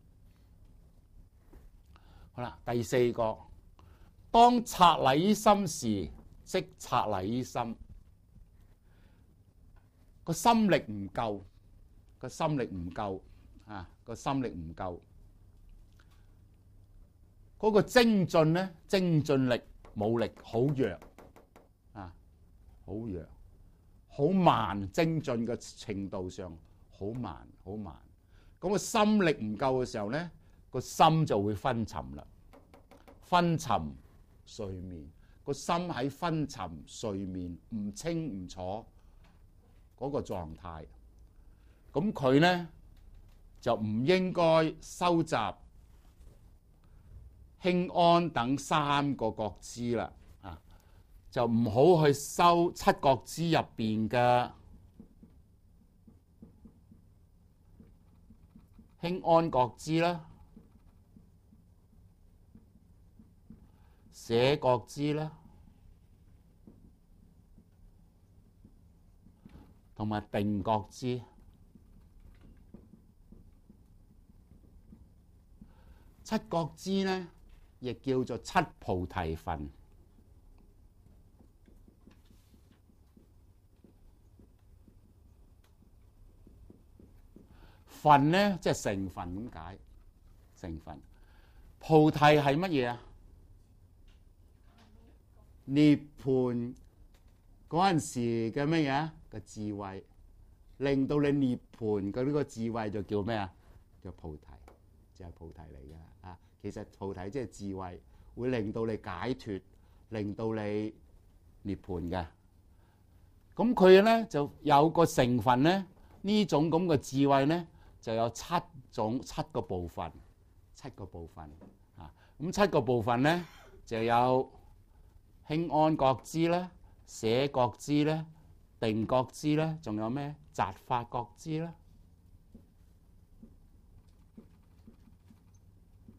好啦，第四個，當察禮心時，即察禮心。個心力唔夠，個心力唔夠啊！個心力唔夠，嗰個精進咧，精進力冇力，好弱啊，好弱。好慢，精進嘅程度上好慢，好慢。咁個心力唔夠嘅時候咧，個心就會昏沉啦。昏沉睡眠，個心喺昏沉睡眠唔清唔楚嗰個狀態。咁佢咧就唔應該收集輕安等三個覺知啦。就唔好去收七覺支入邊嘅輕安覺支啦、捨覺支啦，同埋定覺支。七覺支咧，亦叫做七菩提分。分咧即係成分咁解，成分。菩提係乜嘢啊？涅槃嗰陣時嘅乜嘢嘅智慧，令到你涅槃嘅呢個智慧就叫咩啊？叫菩提，就係菩提嚟嘅啊！其實菩提即係智慧，會令到你解脫，令到你涅槃嘅。咁佢咧就有個成分咧，呢種咁嘅智慧咧。就有七種七個部分，七個部分啊！咁七個部分咧就有輕安覺知咧、捨覺知咧、定覺知咧，仲有咩雜法覺知咧？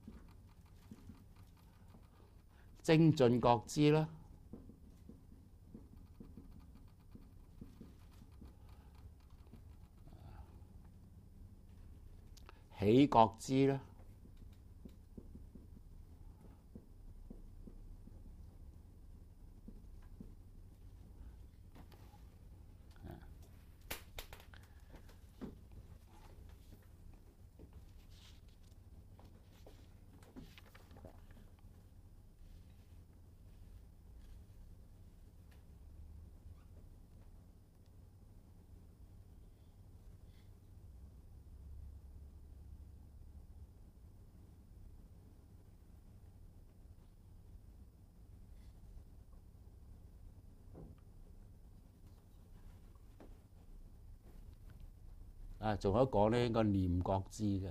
精進覺知啦，喜覺知啦，啊，仲有一個咧，應該念覺知嘅。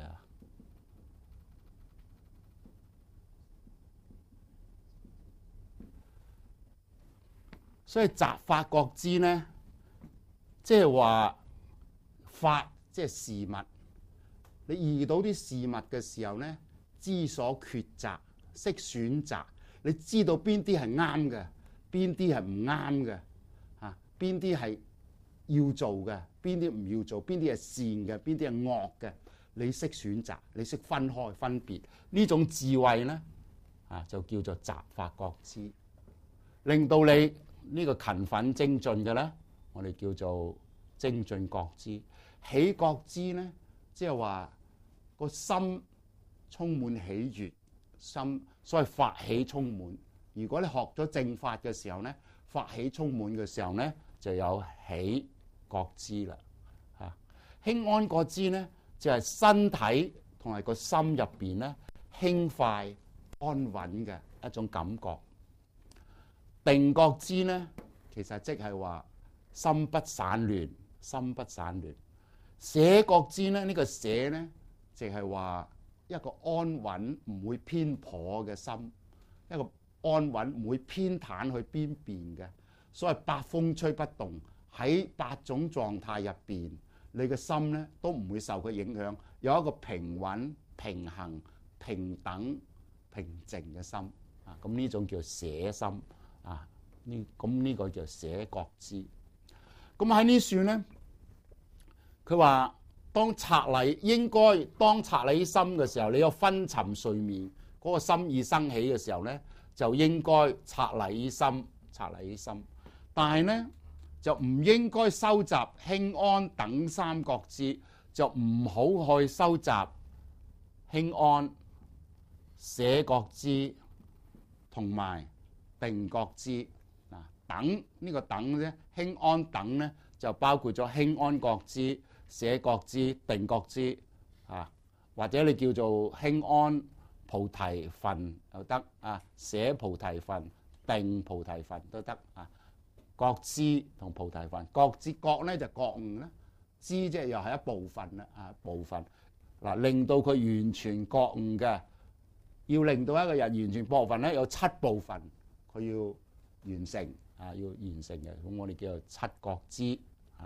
所以擇法覺知咧，即係話法即係事物。你遇到啲事物嘅時候咧，知所抉擇，識選擇。你知道邊啲係啱嘅，邊啲係唔啱嘅，啊，邊啲係要做嘅，邊啲唔要做，邊啲係善嘅，邊啲係惡嘅，你識選擇，你識分開分別，呢種智慧咧，啊就叫做擇法覺知，令到你呢個勤奮精進嘅咧，我哋叫做精進覺知。喜覺知咧，即係話個心充滿喜悅，心所謂法喜充滿。如果你學咗正法嘅時候咧，法喜充滿嘅時候咧，就有喜覺知啦。嚇，輕安覺知咧，就係身體同埋個心入邊咧輕快安穩嘅一種感覺。定覺知咧，其實即係話心不散亂，心不散亂。捨覺知咧，呢個捨咧，就係話一個安穩唔會偏頗嘅心，一個安穩唔會偏袒去邊邊嘅。所謂八風吹不動，喺八種狀態入邊，你嘅心咧都唔會受佢影響，有一個平穩、平衡、平等、平靜嘅心啊。咁呢種叫捨心啊。呢咁呢個叫捨覺知。咁喺呢處咧，佢話當策禮應該當策禮心嘅時候，你有昏沉睡眠嗰、那個心意生起嘅時候咧，就應該策禮心，策禮心。但係咧就唔應該收集輕安等三覺知，就唔好去收集輕安、捨覺知同埋定覺知。嗱，等呢個等咧，輕安等咧就包括咗輕安覺知、捨覺知、定覺知啊，或者你叫做輕安菩提分又得啊，捨菩提分、定菩提分都得啊。覺知同菩提分，覺知覺咧就覺悟啦，知即係又係一部分啦啊，部分嗱，令到佢完全覺悟嘅，要令到一個人完全部分咧，有七部分佢要完成啊，要完成嘅，咁我哋叫做七覺知啊。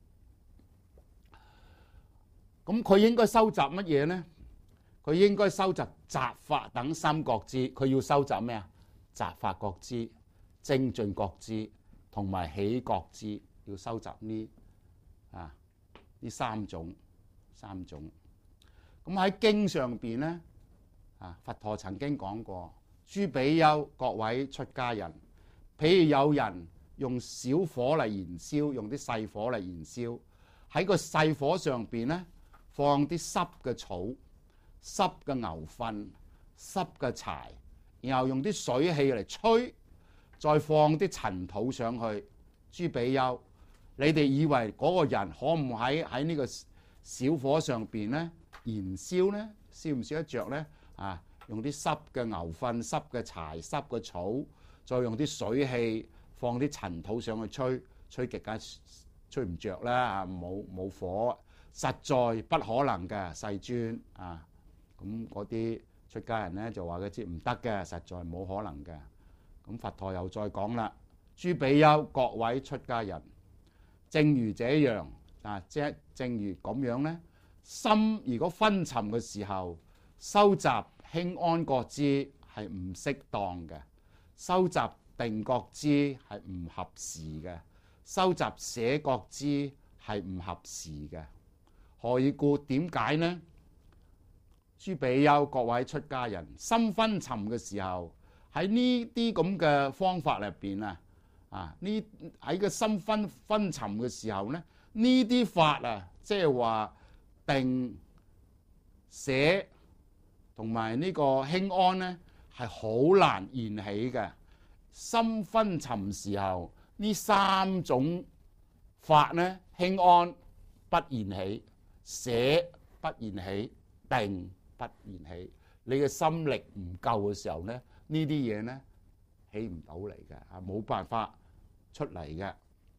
咁佢應該收集乜嘢咧？佢應該收集擇法等三覺知，佢要收集咩啊？擇法覺知、精進覺知同埋喜覺知，要收集呢啊呢三種三種。咁喺經上邊咧啊，佛陀曾經講過，諸比丘各位出家人，譬如有人用小火嚟燃燒，用啲細火嚟燃燒，喺個細火上邊咧放啲濕嘅草、濕嘅牛糞、濕嘅柴，然後用啲水氣嚟吹，再放啲塵土上去。諸比丘，你哋以為嗰個人可唔可以喺呢個小火上邊咧燃燒咧？燒唔燒得着咧？啊，用啲濕嘅牛糞、濕嘅柴、濕嘅草，再用啲水氣放啲塵土上去吹，吹極梗吹唔着啦，冇冇火，實在不可能嘅，世尊啊！咁嗰啲出家人咧就話佢知唔得嘅，實在冇可能嘅。咁佛陀又再講啦，諸比丘各位出家人，正如這樣啊，即係正如咁樣咧，心如果昏沉嘅時候，收集輕安覺知係唔適當嘅。 收集定覺支係唔合時嘅，收集捨覺支係唔合時嘅。何以故？點解呢？諸比丘，各位出家人，心昏沉嘅時候，喺呢啲咁嘅方法入邊啊，啊呢喺個心昏昏沉嘅時候咧，呢啲法啊，即係話定捨同埋呢個輕安咧，係好難現起嘅。心昏沉時候，呢三種法咧，輕安不現起，捨不現起，定不現起。你嘅心力唔夠嘅時候咧，呢啲嘢咧起唔到嚟嘅，啊冇辦法出嚟嘅。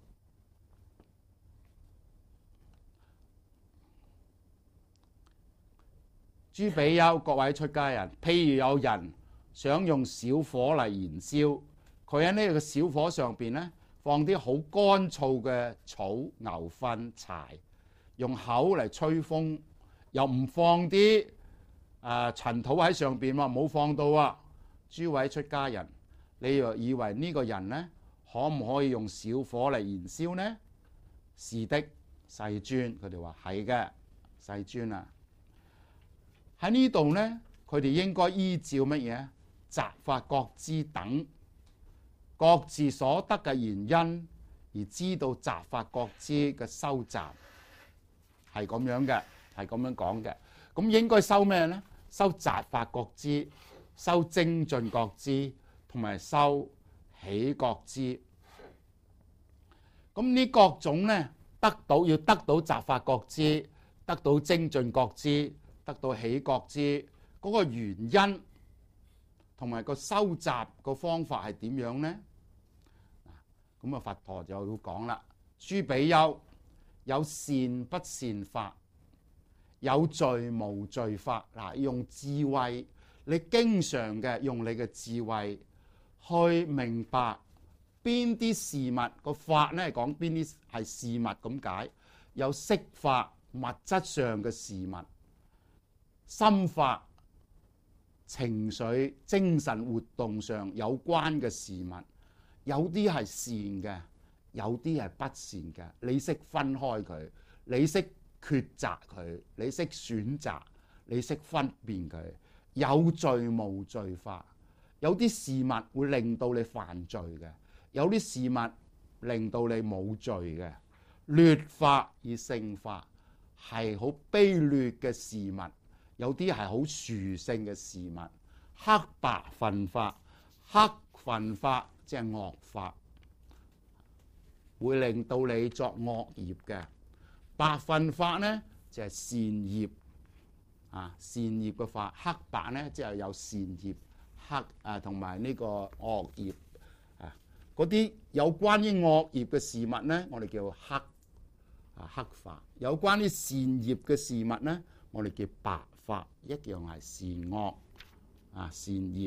諸比丘，各位出家人，譬如有人想用小火嚟燃燒，佢喺呢個小火上邊咧放啲好乾燥嘅草、牛糞、柴，用口嚟吹風，又唔放啲誒塵土喺上邊喎，冇放到啊！諸位出家人，你又以為呢個人呢，可唔可以用小火嚟燃燒呢？是的，世尊，佢哋話係嘅，世尊啊！喺呢度呢，佢哋應該依照乜嘢？擇法覺支等各自所得嘅原因，而知道擇法覺支嘅收集係咁樣嘅，係咁樣講嘅。咁應該收咩呢？收擇法覺支，收精進覺支，同埋收喜覺支。咁呢各種呢，得到要得到擇法覺支，得到精進覺支，得到喜覺支，嗰個原因同埋個收集個方法係點樣呢？咁啊，佛陀就要講啦。諸比丘，有善不善法，有罪無罪法。嗱，用智慧，你經常嘅用你嘅智慧去明白邊啲事物個法咧，係講邊啲係事物咁解。有色法，物質上嘅事物；心法，情緒、精神活動上有關嘅事物。有啲係善嘅，有啲係不善嘅。你識分開佢，你識抉擇佢，你識選擇，你識分辨佢。有罪無罪法，有啲事物會令到你犯罪嘅，有啲事物令到你冇罪嘅。劣法與聖法係好卑劣嘅事物，有啲係好殊勝嘅事物。黑白分法，黑分法即係惡法，會令到你作惡業嘅。白分法呢就係善業啊，善業嘅法。黑白呢即係有善業，黑啊同埋呢個惡業啊。嗰啲有關於惡業嘅事物呢，我哋叫黑啊黑法；有關於善業嘅事物呢，我哋叫白法。一樣係善惡啊，善業。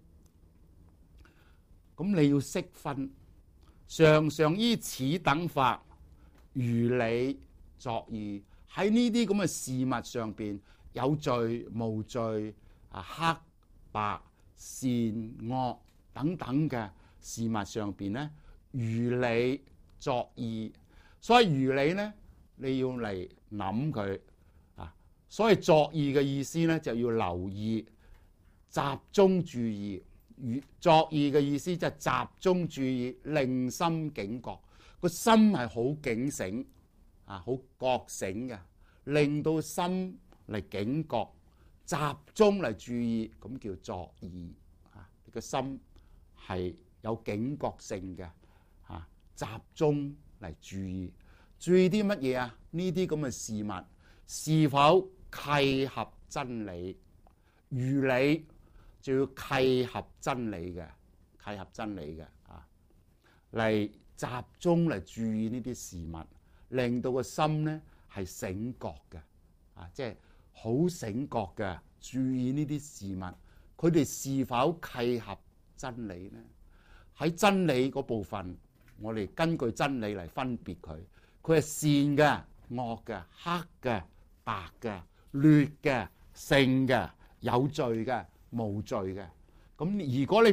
咁你要識分，常常依此等法，如理作意。喺呢啲咁嘅事物上邊，有罪無罪啊，黑白善惡等等嘅事物上邊咧，如理作意。所以如理咧，你要嚟諗佢啊。所以作意嘅意思咧，就要留意、集中注意。作意嘅意思就係集中注意，令心警覺。個心係好警醒啊，好覺醒嘅，令到心嚟警覺，集中嚟注意，咁叫作意啊。個心係有警覺性嘅啊，集中嚟注意，注意啲乜嘢啊？呢啲咁嘅事物是否契合真理？如理就要契合真理嘅，契合真理嘅啊，嚟集中嚟注意呢啲事物，令到個心咧係醒覺嘅啊，即係好醒覺嘅，注意呢啲事物，佢哋是否契合真理呢？喺真理嗰部分，我哋根據真理嚟分別佢，佢係善嘅、惡嘅、黑嘅、白嘅、劣嘅、聖嘅、有罪嘅、無罪嘅。咁如果你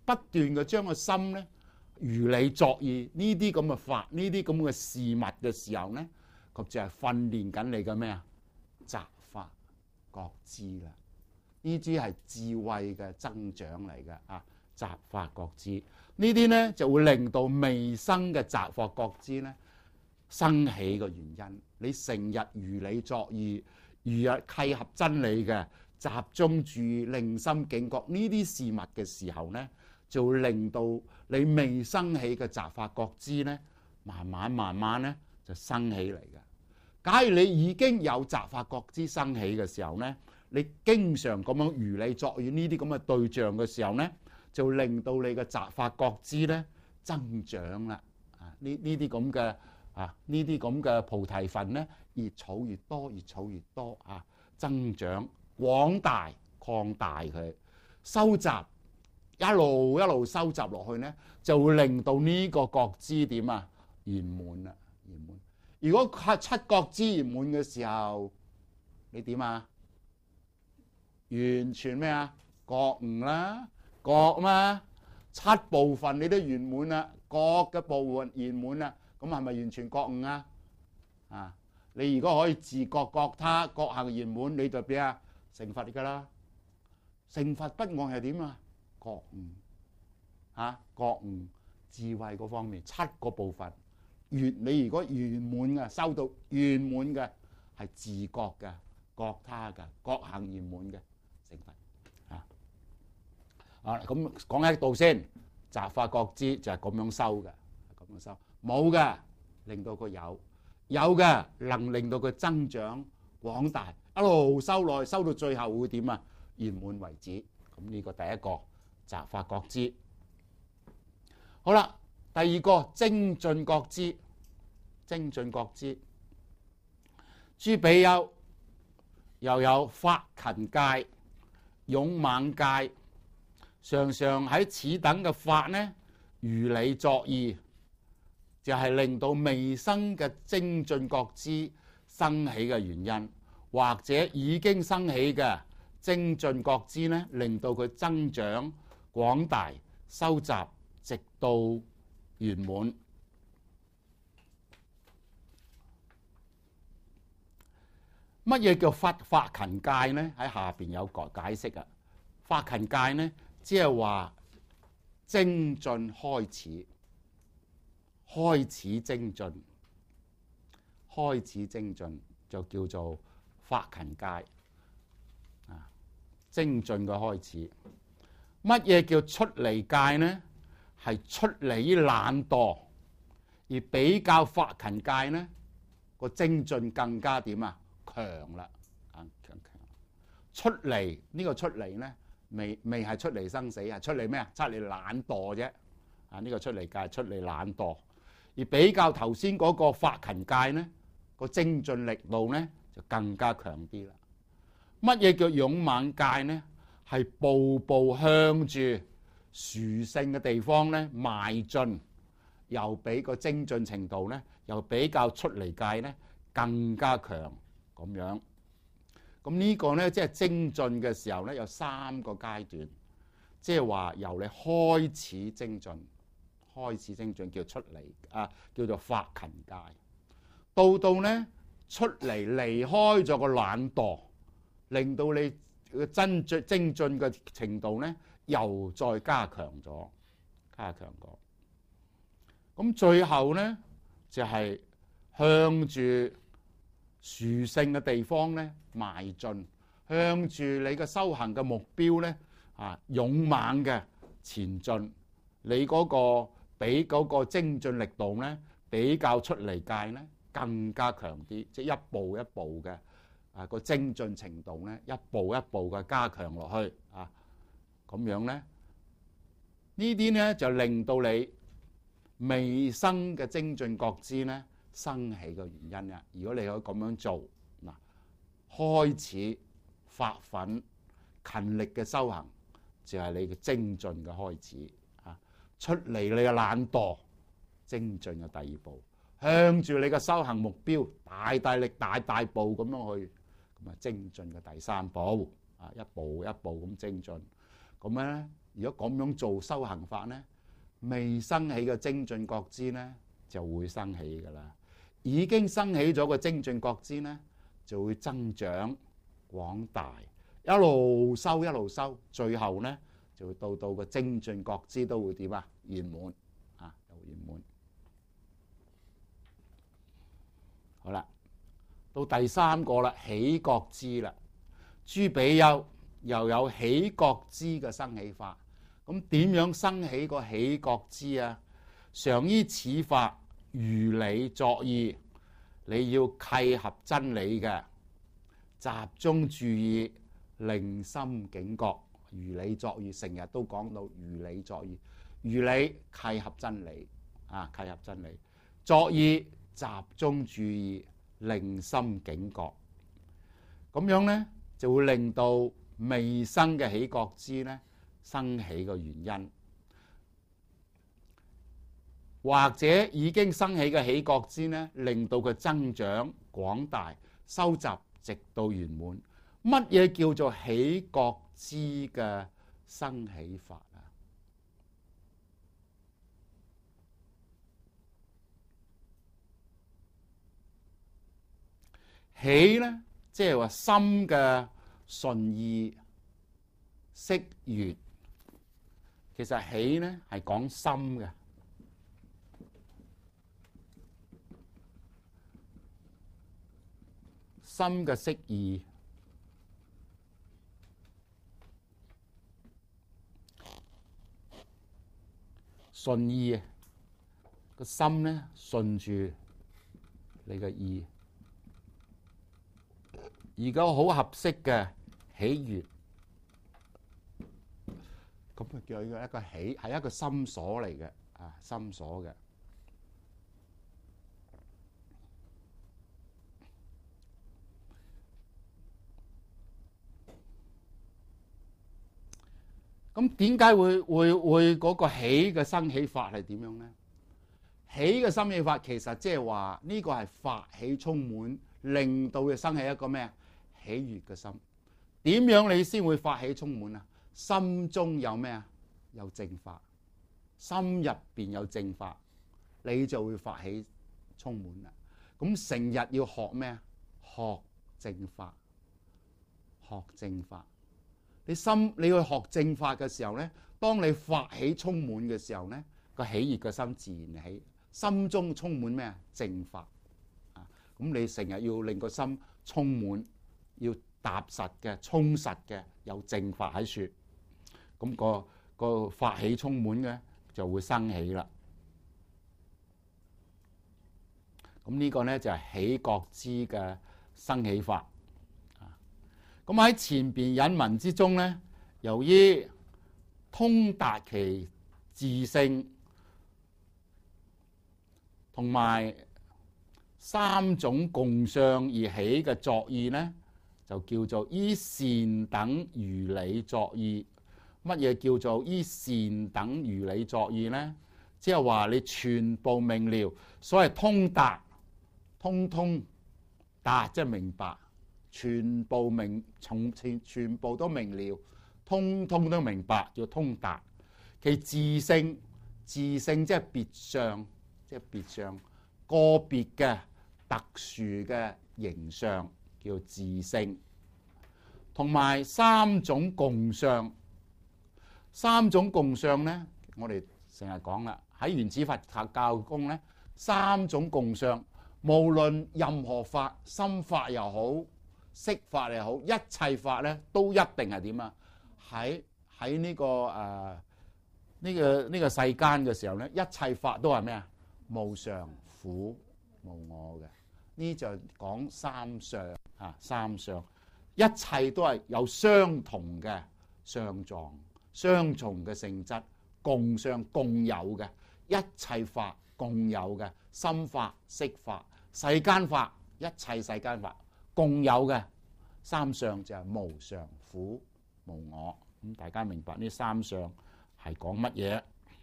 不斷嘅將個心咧如理作意呢啲咁嘅法，呢啲咁嘅事物嘅時候咧，佢就係訓練緊你嘅咩啊？擇法覺知啦，呢啲係智慧嘅增長嚟嘅啊！擇法覺知呢啲咧就會令到未生嘅擇法覺知咧生起嘅原因。你成日如理作意，如日契合真理嘅集中注意、令心警覺呢啲事物嘅時候咧，就會令到你未生起嘅擇法覺知咧，慢慢慢慢咧就生起嚟嘅。假如你已經有擇法覺知生起嘅時候咧，你經常咁樣如理作意呢啲咁嘅對象嘅時候咧，就會令到你嘅擇法覺知咧增長啦。啊，呢呢啲咁嘅啊呢啲咁嘅菩提分咧，越儲越多，越儲越多啊，增長廣大擴大佢，收集一路一路收集落去咧，就會令到呢個覺知點啊圓滿啦，圓滿。如果係七覺知圓滿嘅時候，你點啊？完全咩啊？覺悟啦，覺嘛，七部分你都圓滿啦，覺嘅部分圓滿啦，咁係咪完全覺悟啊？啊，你如果可以自覺覺他，覺行圓滿，你就變啊成佛噶啦。成佛不外係點啊？覺悟嚇，覺悟智慧嗰方面七個部分，越你如果圓滿嘅收到圓滿嘅係自覺嘅覺他嘅覺行圓滿嘅成佛嚇。啊咁講喺度先，擇法覺知就係咁樣收嘅，咁樣收冇嘅令到佢有，有嘅能令到佢增長廣大，一路收落去，收到最後會點啊？圓滿為止。咁呢個第一個擇法覺知。好啦，第二個精進覺知，精進覺知。諸比丘又有發勤戒、勇猛戒，常常喺此等嘅法呢，如理作意，就係、是、令到未生嘅精進覺知生起嘅原因，或者已經生起嘅精進覺知呢，令到佢增長廣大、收集，直到圓滿。乜嘢叫發發勤戒呢？喺下邊有個解釋啊。發勤戒呢，即係話精進開始，開始精進，開始精進就叫做發勤戒啊，精進嘅開始。乜嘢叫出離戒呢？係出離懶惰，而比較發勤戒呢個精進更加點啊？強啦，強強強。出離呢個出離呢，未未係出離生死，係出離咩啊？出離懶惰啫。啊，呢個出離戒係出離懶惰，而比較頭先嗰個發勤戒呢個精進力度呢就更加強啲啦。乜嘢叫勇猛戒呢？係步步向住殊勝嘅地方咧邁進，又比個精進程度咧，又比較出離戒咧更加強咁樣。咁呢個咧即係精進嘅時候咧，有三個階段，即係話由你開始精進，開始精進叫出離啊，叫做發勤戒，到到咧出離離開咗個懶惰，令到你嘅真進精進嘅程度咧，又再加強咗，加強過。咁最後咧就係向住殊勝嘅地方咧邁進，向住你嘅修行嘅目標咧啊勇猛嘅前進。你嗰個比嗰個精進力度咧比較出離戒咧更加強啲，即係一步一步嘅。啊，個精進程度咧，一步一步嘅加強落去啊，咁樣咧，呢啲咧就令到你未生嘅精進覺知咧生起嘅原因啊。如果你可以咁樣做嗱，開始發奮勤力嘅修行，就係你嘅精進嘅開始啊。出離你嘅懶惰，精進嘅第二步，向住你嘅修行目標，大大力、大大步咁樣去。咁啊，精進嘅第三步啊，一步一步咁精進，咁咧如果咁樣做修行法呢，未生起嘅精進覺知呢就會生起噶啦。已經生起咗個精進覺知呢，就會增長廣大，一路修一路修，最後呢就會到到個精進覺知都會點啊？圓滿啊，又圓滿。好啦，到第三個啦，喜覺知啦。諸比丘又有喜覺知嘅生起法。咁點樣生起個喜覺知啊？常依此法如理作意，你要契合真理嘅，集中注意，令心警覺。如理作意，成日都講到如理作意，如理契合真理啊，契合真理，作意集中注意，令心警覺。咁樣呢，就會令到未生嘅喜覺知呢生起嘅原因，或者已經生起嘅喜覺知呢，令到佢增長廣大，收集直到圓滿。乜嘢叫做喜覺知嘅生起法啊？喜呢，即係話心嘅順意識悅。其實喜呢係講心嘅，心嘅識意，順意啊，個心呢順住你嘅意，而個好合適嘅喜悅。咁啊，叫一個一個喜，係一個心所嚟嘅啊，心所嘅。咁點解會會會嗰個喜嘅生起法係點樣咧？喜嘅生起法其實即係話呢個係法喜充滿，令到佢生起一個咩啊？喜悅嘅心。點樣你先會法喜充滿啊？心中有咩啊？有正法，心入邊有正法，你就會法喜充滿啦。咁成日要學咩啊？學正法，學正法。你心你去學正法嘅時候咧，當你法喜充滿嘅時候咧，個喜悅嘅心自然起，心中充滿咩啊？正法啊！咁你成日要令個心充滿，要踏實嘅、充實嘅，有正法喺處。咁、那個個法喜充滿嘅就會生起啦。咁呢個咧就係喜覺知嘅生起法。咁喺前邊引文之中咧，由於通達其自性，同埋三種共相而起嘅作意咧，就叫做依善等如理作意。乜嘢叫做依善等如理作意呢？即係話你全部明了，所謂通達，通通達即係明白，全部明從全全部都明了，通通都明白，叫通達。其自性，自性即係別相，即係別相，個別嘅特殊嘅形象叫自性，同埋三種共相。三種共相咧，我哋成日講啦，喺原始佛教中咧，三種共相，無論任何法，心法又好，色法又好，一切法咧都一定係點啊？喺喺呢個誒呢個呢個世間嘅時候咧，一切法都係咩啊？無常、苦、無我嘅。呢就講三相啊，三相，一切都係有相同嘅相狀。雙重嘅性質，共相共有嘅一切法，共有嘅心法、色法、世間法，一切世間法共有嘅三相就係無常、苦、無我。咁大家明白呢三相係講乜嘢？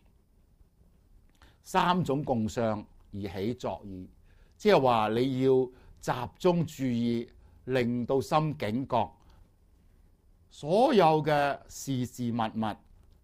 三種共相而起作意，即係話你要集中注意，令到心警覺。所有嘅事事物物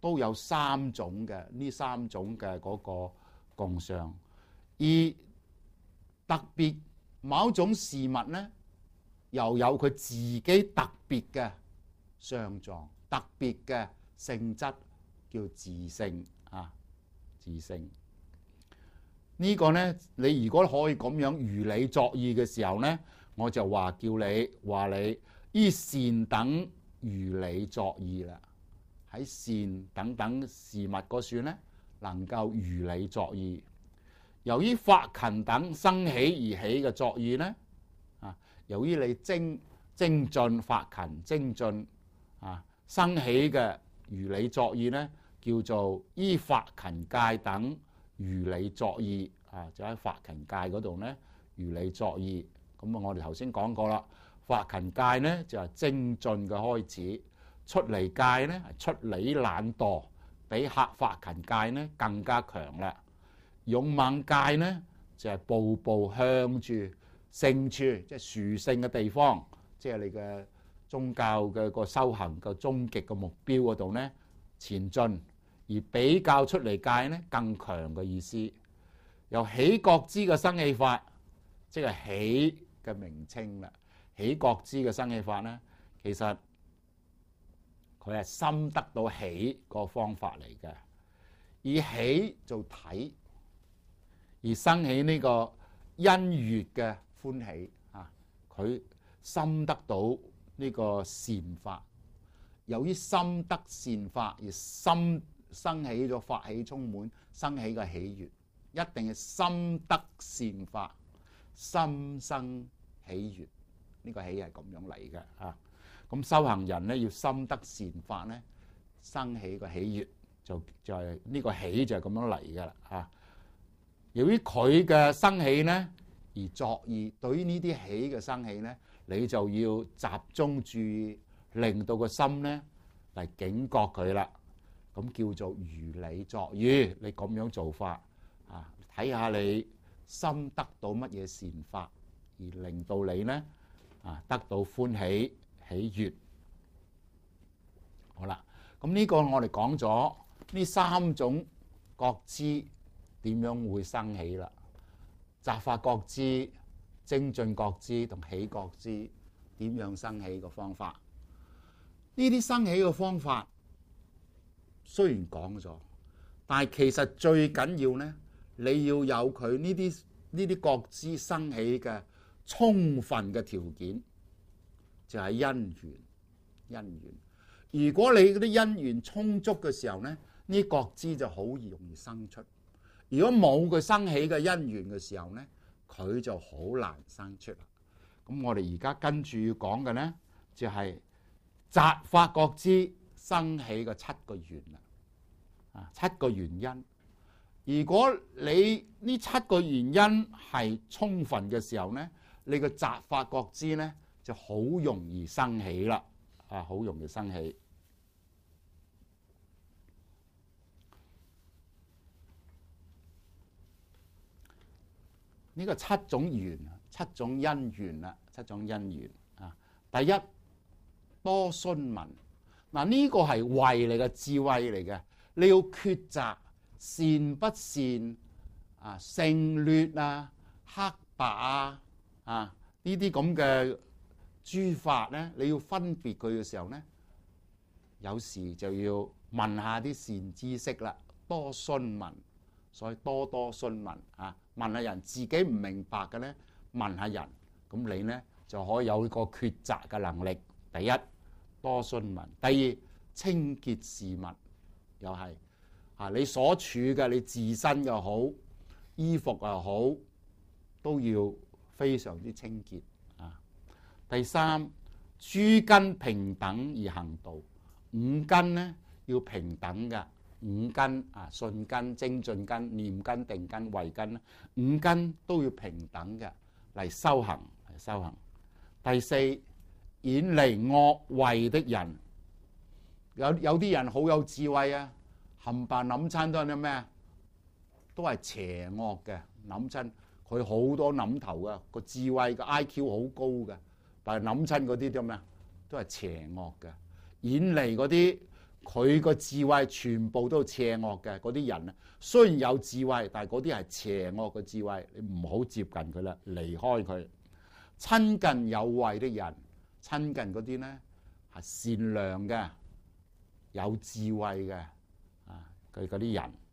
都有三種嘅呢三種嘅嗰個共相，而特別某種事物咧，又有佢自己特別嘅相狀、特別嘅性質，叫自性啊。自性呢個咧，你如果可以咁樣如理作意嘅時候咧，我就話叫你話你依善等如理作意啦。喺善等等事物嗰處咧，能夠如理作意。由於發勤等生起而起嘅作意咧，啊，由於你精精進發勤精進啊，生起嘅如理作意咧，叫做依發勤戒等如理作意啊，就喺發勤戒嗰度咧如理作意。咁啊，我哋頭先講過啦，發勤戒咧就係精進嘅開始，出離戒咧係出離懶惰，比客發勤戒咧更加強啦。勇猛戒咧就係、是、步步向住勝處，即係殊勝嘅地方，即係你嘅宗教嘅個修行嘅終極嘅目標嗰度咧前進，而比較出離戒咧更強嘅意思。由喜覺支嘅生起法，即係喜嘅名稱啦。喜覺支嘅生起法咧，其實佢係深得到喜個方法嚟嘅，以喜做體。而生起呢個欣悅嘅歡喜啊，佢深得到呢個善法。由於深得善法而深生起咗法喜充滿，生起嘅喜悅，一定係深得善法，心生喜悅。呢個喜係咁樣嚟嘅啊。咁修行人咧要深得善法咧，生起個喜悅就就係呢個喜就係咁樣嚟嘅啦啊。由於佢嘅生起咧而作意，對於呢啲喜嘅生起咧，你就要集中注意，令到個心咧嚟警覺佢啦。咁叫做如理作意。你咁樣做法啊，睇下你心得到乜嘢善法，而令到你咧啊得到歡喜喜悅。好啦，咁呢個我哋講咗呢三種覺支點樣會生起啦？擇法覺支、精進覺支同喜覺支點樣生起嘅方法？呢啲生起嘅方法雖然講咗，但係其實最緊要咧，你要有佢呢啲呢啲覺支生起嘅充分嘅條件，就係因緣。因緣，如果你嗰啲因緣充足嘅時候咧，呢覺支就好易容易生出。如果冇佢生起嘅因緣嘅時候咧，佢就好難生出啦。咁我哋而家跟住要講嘅咧，就係擇法覺支生起嘅七個緣啦。啊，七個原因。如果你呢七個原因係充分嘅時候咧，你個擇法覺支咧就好容易生起啦。啊，好容易生起。呢個七種緣，七種因緣啦，七種因緣啊。第一，多詢問。嗱，呢個係慧嚟嘅，智慧嚟嘅。你要抉擇善不善啊，勝劣啊，黑白啊，啊呢啲咁嘅諸法咧，你要分別佢嘅時候咧，有時就要問下啲善知識啦，多詢問。所以多多詢問啊，問下人自己唔明白嘅咧，問下人，咁你咧就可以有個抉擇嘅能力。第一，多詢問；第二，清潔事物，又係啊，你所處嘅你自身又好，衣服又好，都要非常之清潔啊。第三，諸根平等而行道，五根咧要平等嘅。五根啊，信根、精進根、念根、定根、慧根，五根都要平等嘅嚟修行，嚟修行。第四，遠離惡慧的人。有有啲人好有智慧啊，冚唪唥諗親都係啲咩？都係邪惡嘅，諗親佢好多諗頭嘅，個智慧嘅 I Q 好高嘅，但係諗親嗰啲啲咩？都係邪惡嘅。遠離嗰啲佢個智慧全部都邪惡嘅嗰啲人啊，雖然有智慧，但係嗰啲係邪惡嘅智慧，你唔好接近佢啦，離開佢。親近有慧的人，親近嗰啲咧係善良嘅、有智慧嘅啊，佢嗰啲人。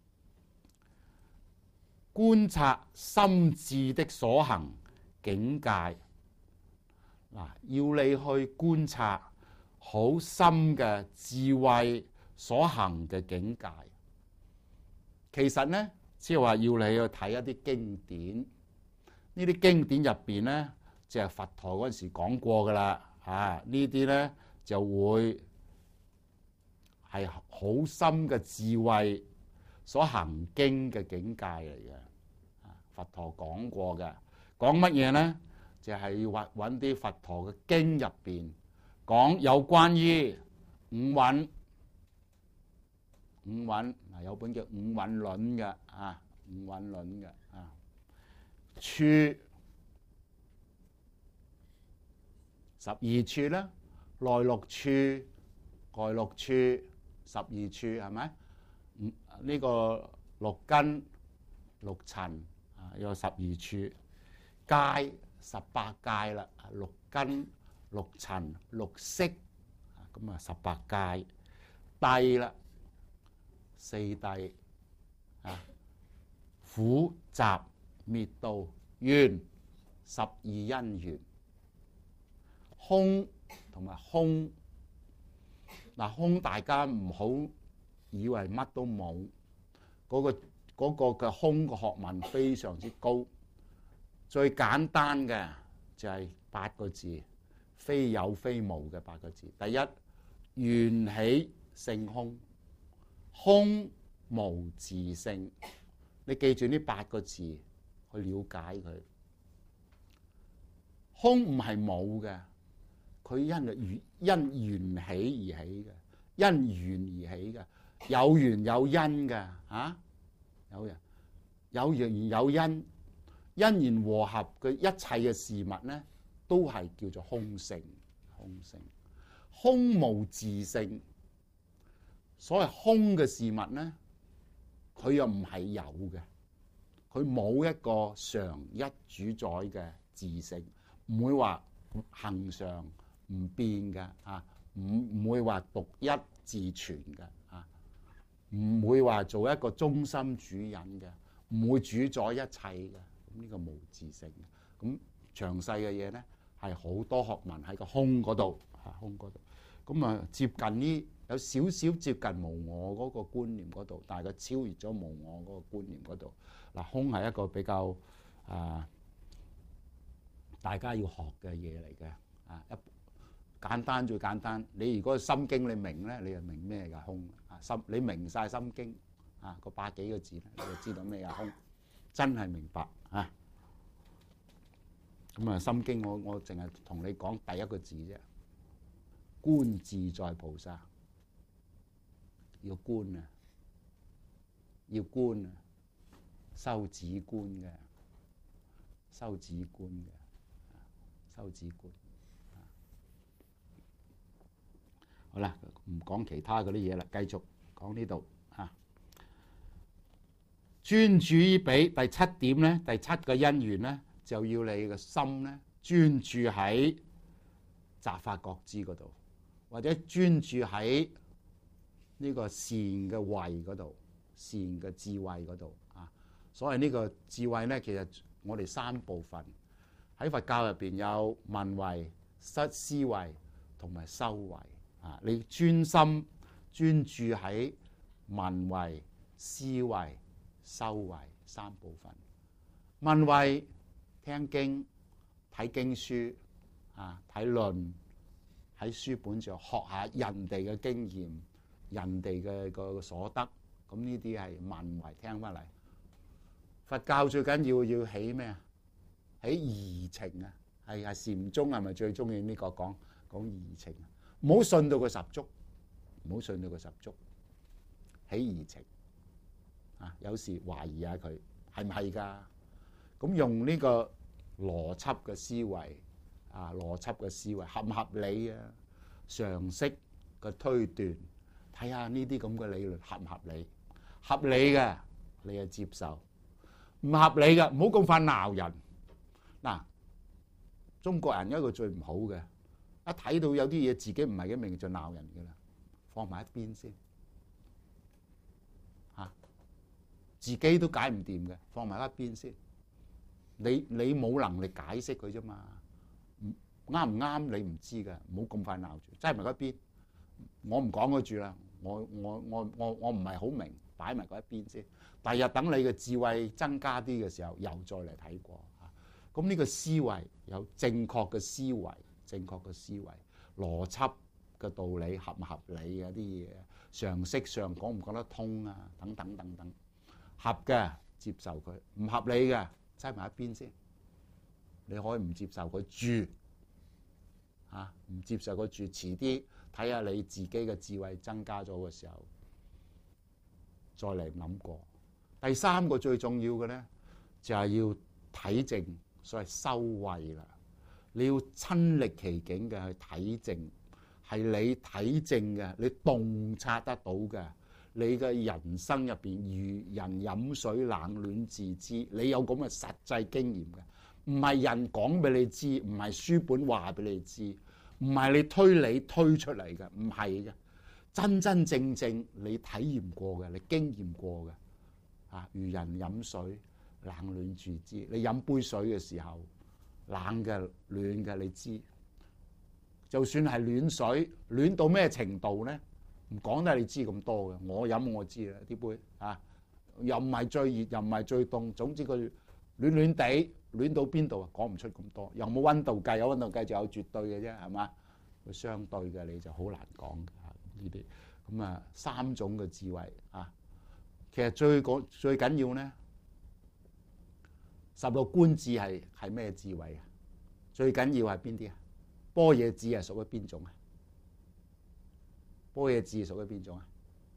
觀察心智的所行境界，嗱，要你去觀察好深嘅智慧所行嘅境界。其實咧，即係話要你去睇一啲經典，呢啲經典入邊咧，就係佛陀嗰陣時講過噶啦。啊，呢啲咧就會係好深嘅智慧所行經嘅境界嚟嘅。佛陀講過嘅，講乜嘢咧？就係要揾揾啲佛陀嘅經入邊講有關於五蘊，五蘊嗱，有本叫《五蘊論》嘅啊，《五蘊論》嘅啊，處十二處啦，內六處、外六處，十二處係咪？嗯，呢個六根、六塵。有十二處，界十八界啦，六根、六塵、六識，咁啊十八界。諦啦，四諦啊，苦集滅道緣，十二因緣。空同埋空，嗱，空大家唔好以為乜都冇，嗰個嗰個嘅空嘅學問非常之高，最簡單嘅就係八個字，非有非無嘅八個字。第一，緣起性空，空無自性。你記住呢八個字去了解佢。空唔係冇嘅，佢因緣因緣起而起嘅，因緣而起嘅，有緣有因嘅啊。有人有緣有因，因緣和合嘅一切嘅事物咧，都係叫做空性。空性，空無自性。所謂空嘅事物咧，佢又唔係有嘅，佢冇一個常一主宰嘅自性，唔會話恆常唔變嘅啊，唔唔會話獨一自存嘅。唔會話做一個中心主人嘅，唔會主宰一切嘅。咁呢個無自性嘅。咁詳細嘅嘢咧，係好多學問喺個空嗰度，嚇空嗰度。咁啊，接近呢有少少接近無我嗰個觀念嗰度，但係佢超越咗無我嗰個觀念嗰度。嗱，空係一個比較啊，大家要學嘅嘢嚟嘅。啊，一簡單最簡單。你如果心經你明咧，你就明咩叫空。心你明晒心經啊，個百幾個字，你就知道咩係空，真係明白啊！咁啊，心經我我淨係同你講第一個字啫，觀自在菩薩，要觀啊，要觀啊，修止觀嘅，修止觀嘅，修止觀。好啦，唔講其他嗰啲嘢啦，繼續講呢度嚇。專注於彼第七點咧，第七個因緣咧，就要你嘅心咧專注喺擇法覺知嗰度，或者專注喺呢個善嘅慧嗰度，善嘅智慧嗰度啊。所謂呢個智慧咧，其實我哋三部分喺佛教入邊有聞慧、思思慧同埋修慧。啊！你專心專注喺聞慧、思慧、修慧三部分。聞慧聽經、睇經書啊，睇論喺書本上學下人哋嘅經驗、人哋嘅個所得，咁呢啲係聞慧聽翻嚟。佛教最緊要要起咩啊？起疑情啊！係啊，禪宗係咪最中意呢個講講疑情啊？唔好信到佢十足，唔好信到佢十足，起疑情啊！有時懷疑下佢係唔係㗎？咁用呢個邏輯嘅思維啊，邏輯嘅思維合唔合理啊？常識嘅推斷，睇睇下呢啲咁嘅理論合唔合理？合理嘅你就接受，唔合理嘅唔好咁快鬧人。嗱，中國人一個最唔好嘅，一睇到有啲嘢自己唔係幾明就鬧人嘅啦，放埋一邊先嚇，自己都解唔掂嘅，放埋一邊先。你你冇能力解釋佢啫嘛，啱唔啱你唔知㗎，唔好咁快鬧住，擠埋一邊。我唔講佢住啦，我我我我我唔係好明，擺埋嗰一邊先。第日等你嘅智慧增加啲嘅時候，又再嚟睇過嚇。咁呢個思維有正確嘅思維，正確嘅思維，邏輯嘅道理合唔合理啊？啲嘢常識上講唔講得通啊？等等等等，合嘅接受佢，唔合理嘅擠埋一邊先。你可以唔接受佢住嚇，唔接受佢住，遲啲睇下你自己嘅智慧增加咗嘅時候，再嚟諗過。第三個最重要嘅咧，就係要體證，所謂修慧啦。你要親歷其境嘅去體證，係你體證嘅，你洞察得到嘅。你嘅人生入邊如人飲水，冷暖自知。你有咁嘅實際經驗嘅，唔係人講俾你知，唔係書本話俾你知，唔係你推理推出嚟嘅，唔係嘅，真真正正你體驗過嘅，你經驗過嘅。啊！如人飲水，冷暖自知。你飲杯水嘅時候，冷嘅、暖嘅，你知。就算係暖水，暖到咩程度咧？唔講得你知咁多嘅。我飲我知啦，啲杯啊，又唔係最熱，又唔係最凍。總之佢暖暖地，暖到邊度啊？講唔出咁多。又冇溫度計，有溫度計就有絕對嘅啫，係嘛？佢相對嘅你就好難講嘅呢啲。咁啊，三種嘅智慧啊。其實最講最緊要咧，十六觀智係係咩智慧啊？最緊要係邊啲啊？般若智係屬於邊種啊？般若智屬於邊種啊？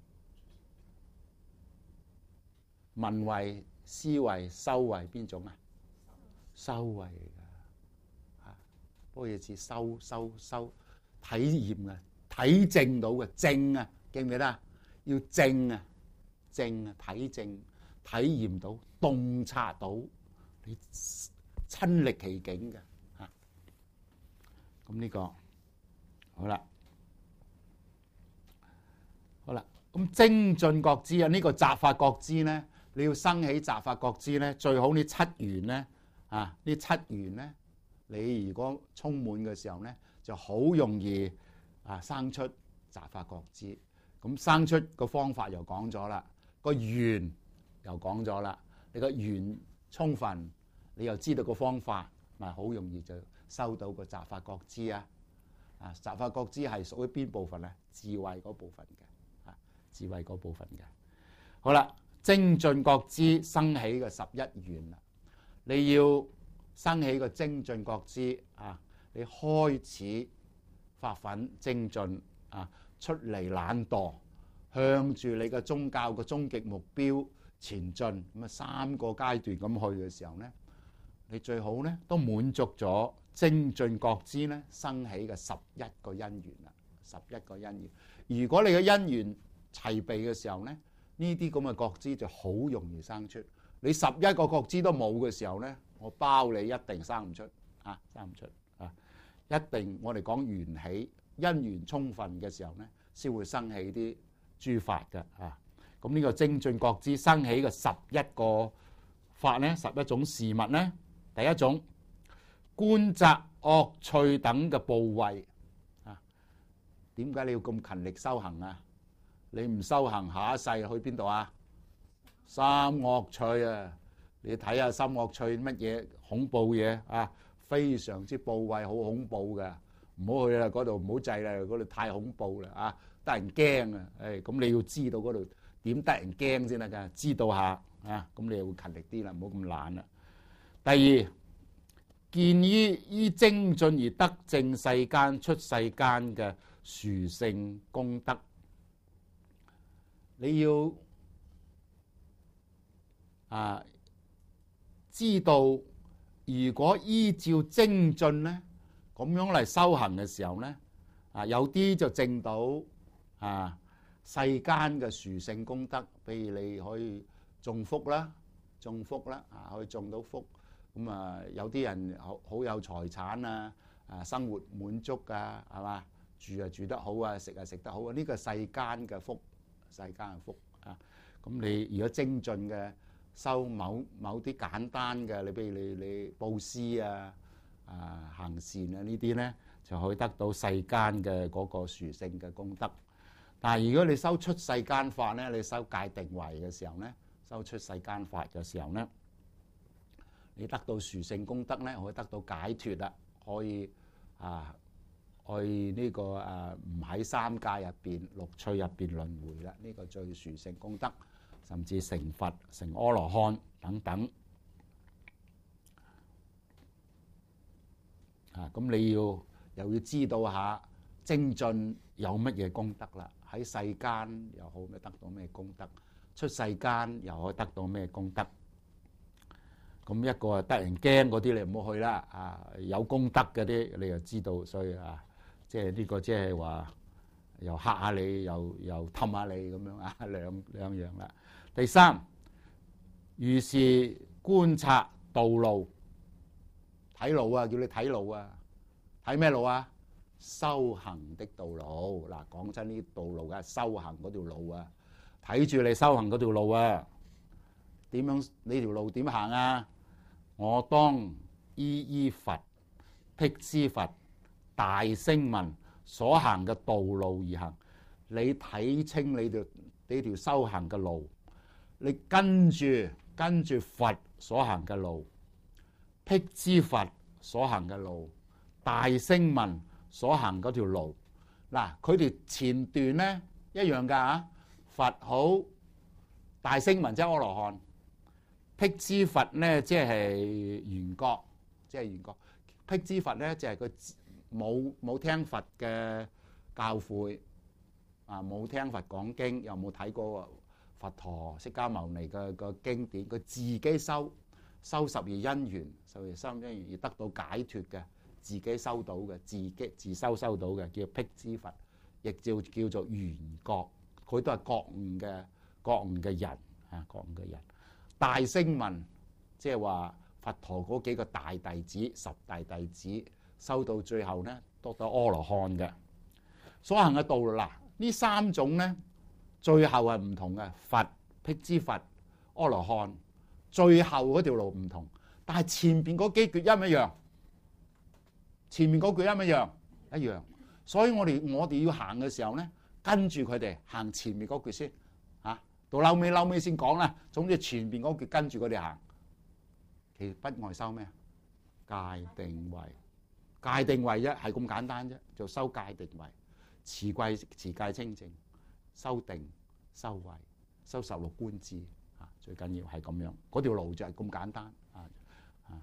聞慧、思慧、修慧邊種啊？修慧嚟㗎，啊！般若智修修修體驗啊，體證到嘅證啊，記唔記得啊？要證啊！證啊，體證體驗到，洞察到，你親歷其境嘅嚇。咁呢個好啦，好啦。咁精進覺知啊，呢個雜法覺知咧，你要生起雜法覺知咧，最好呢七緣咧啊，呢七緣咧，你如果充滿嘅時候咧，就好容易啊生出雜法覺知。咁生出個方法又講咗啦。個緣又講咗啦，你個緣充分，你又知道個方法，咪好容易就收到個雜法覺知啊！啊，雜法覺知係屬於邊部分咧？智慧嗰部分嘅，啊，智慧嗰部分嘅。好啦，精進覺知生起嘅十一緣啦，你要生起個精進覺知啊，你開始發奮精進啊，出離懶惰。向住你嘅宗教嘅終極目標前進，咁啊三個階段咁去嘅時候咧，你最好咧都滿足咗精進覺知咧生起嘅十一個因緣啦，十一個因緣。如果你嘅因緣齊備嘅時候咧，呢啲咁嘅覺知就好容易生出。你十一個覺知都冇嘅時候咧，我包你一定生唔出啊，生唔出啊！一定我哋講緣起，因緣充分嘅時候咧，先會生起啲諸法嘅啊，咁呢個精進覺知生起嘅十一個法咧，十一種事物咧，第一種觀察惡趣等嘅怖畏啊，點解你要咁勤力修行啊？你唔修行，下一世去邊度啊？三惡趣啊！你睇下三惡趣乜嘢恐怖嘢啊？非常之怖畏，好恐怖嘅，唔好去啦，嗰度唔好制啦，嗰度太恐怖啦啊！得人驚啊！誒，咁你要知道嗰度點得人驚先得㗎，知道下啊，咁你又會勤力啲啦，唔好咁懶啦。第二，見於依精進而得證世間出世間嘅殊勝功德，你要啊知道，如果依照精進咧咁樣嚟修行嘅時候咧，啊有啲就證到。啊， 世間嘅殊勝功德，譬如你可以種福啦，種福啦，啊可以種到福。咁啊，有啲人好好有財產啊，啊生活滿足啊，係嘛？住啊住得好啊，食啊食得好啊，呢個世間嘅福，世間嘅福啊。咁你如果精進嘅修某某啲簡單嘅，你譬如你你佈施啊、啊行善啊呢啲咧，就可以得到世間嘅嗰個殊勝嘅功德。但係如果你修出世間法咧，你修戒定慧嘅時候咧，修出世間法嘅時候咧，你得到殊勝功德咧，可以得到解脫啦，可以啊。去呢個誒唔喺三界入邊、六趣入邊輪迴啦，呢個最殊勝功德，甚至成佛、成阿羅漢等等。啊，咁你要又要知道下精進有乜嘢功德啦？喺世間又好，咩得到咩功德？出世間又可以得到咩功德？咁一個得人驚嗰啲，你唔好去啦。啊，有功德嗰啲你又知道，所以啊。即係呢個，即係話又嚇下你，又又氹下你咁樣啊，兩兩樣啦。第三，如是觀察道路，睇路啊，叫你睇路啊，睇咩路啊？修行的道路。嗱，講真，呢啲道路梗係修行嗰條路啊，睇住你修行嗰條路啊。點樣？呢條路點行啊？我當依依佛辟支佛大聲聞所行嘅道路而行。你睇清你條呢條修行嘅路，你跟住跟住佛所行嘅路，辟支佛所行嘅路，大聲聞所行嗰條路。嗱，佢哋前段咧一樣㗎嚇，佛好，大聲聞即係阿羅漢，辟支佛咧即係緣覺，即係緣覺。辟支佛咧就係佢。冇冇聽佛嘅教誨啊，冇聽佛講經，又冇睇過佛陀釋迦牟尼嘅個經典，佢自己修修十二因緣，十二三因緣而得到解脫嘅，自己修到嘅，自己自修修到嘅，叫辟支佛，亦叫叫做緣覺，佢都係覺悟嘅覺悟嘅人啊，覺悟嘅人。大聲聞即係話佛陀嗰幾個大弟子，十大弟子。收到最後咧，得到阿羅漢嘅所行嘅道路。嗱，呢三種咧，最後係唔同嘅。佛、辟支佛、阿羅漢，最後嗰條路唔同，但係前邊嗰幾句一唔一樣？前面嗰句一唔一樣？一樣。所以我哋我哋要行嘅時候咧，跟住佢哋行前面嗰句先嚇，到後尾後尾先講啦。總之前邊嗰句跟住佢哋行，其實不外修咩？戒定慧。戒定慧啫，係咁簡單啫，就修戒定慧，持戒持戒清淨，修定修慧，修十六觀智啊，最緊要係咁樣。嗰條路就係咁簡單啊啊！